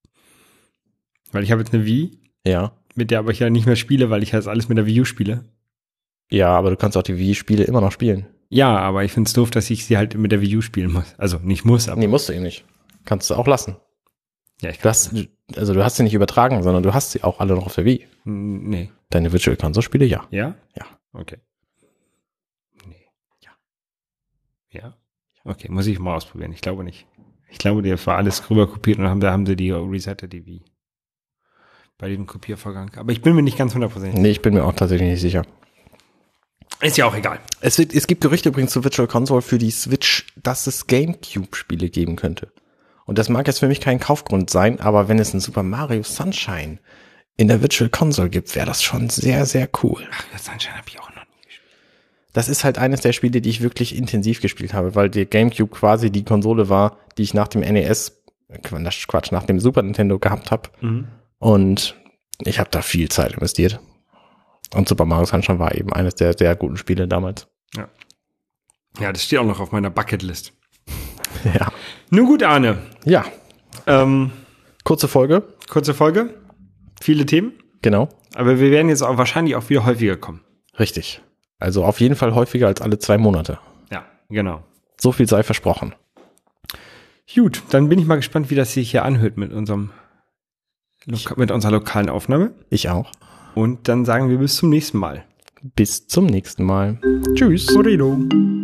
Weil ich habe jetzt eine Wii, ja, mit der aber ich ja nicht mehr spiele, weil ich jetzt alles mit der Wii U spiele. Ja, aber du kannst auch die Wii-Spiele immer noch spielen. Ja, aber ich finde es doof, dass ich sie halt mit der Wii U spielen muss. Also nicht muss, aber. Nee, musst du eben nicht. Kannst du auch lassen. Ja, ich kann. Du hast, also du hast sie nicht übertragen, sondern du hast sie auch alle noch auf der Wii. Nee. Deine Virtual Console-Spiele, ja. Ja? Ja. Okay. Nee. Ja. Ja? Okay, muss ich mal ausprobieren. Ich glaube nicht. Ich glaube, das war alles rüber kopiert und haben, da haben sie die resettet, die Wii. Bei diesem Kopiervorgang. Aber ich bin mir nicht ganz hundertprozentig. Nee, ich bin mir auch tatsächlich nicht sicher. Ist ja auch egal. Es, wird, es gibt Gerüchte übrigens zur Virtual Console für die Switch, dass es GameCube-Spiele geben könnte. Und das mag jetzt für mich kein Kaufgrund sein, aber wenn es ein Super Mario Sunshine in der Virtual Console gibt, wäre das schon sehr, sehr cool. Ach, das Sunshine habe ich auch noch nie gespielt. Das ist halt eines der Spiele, die ich wirklich intensiv gespielt habe, weil der GameCube quasi die Konsole war, die ich nach dem N E S, Quatsch, nach dem Super Nintendo gehabt habe. Mhm. Und ich habe da viel Zeit investiert. Und Super Mario Sunshine war eben eines der sehr guten Spiele damals. Ja. Ja, das steht auch noch auf meiner Bucketlist. Ja. Nun gut, Arne. Ja. Ähm, kurze Folge. Kurze Folge. Viele Themen. Genau. Aber wir werden jetzt auch wahrscheinlich auch wieder häufiger kommen. Richtig. Also auf jeden Fall häufiger als alle zwei Monate. Ja, genau. So viel sei versprochen. Gut, dann bin ich mal gespannt, wie das sich hier anhört mit unserem mit unserer lokalen Aufnahme. Ich auch. Und dann sagen wir bis zum nächsten Mal. bis zum nächsten Mal. Tschüss. Corrido.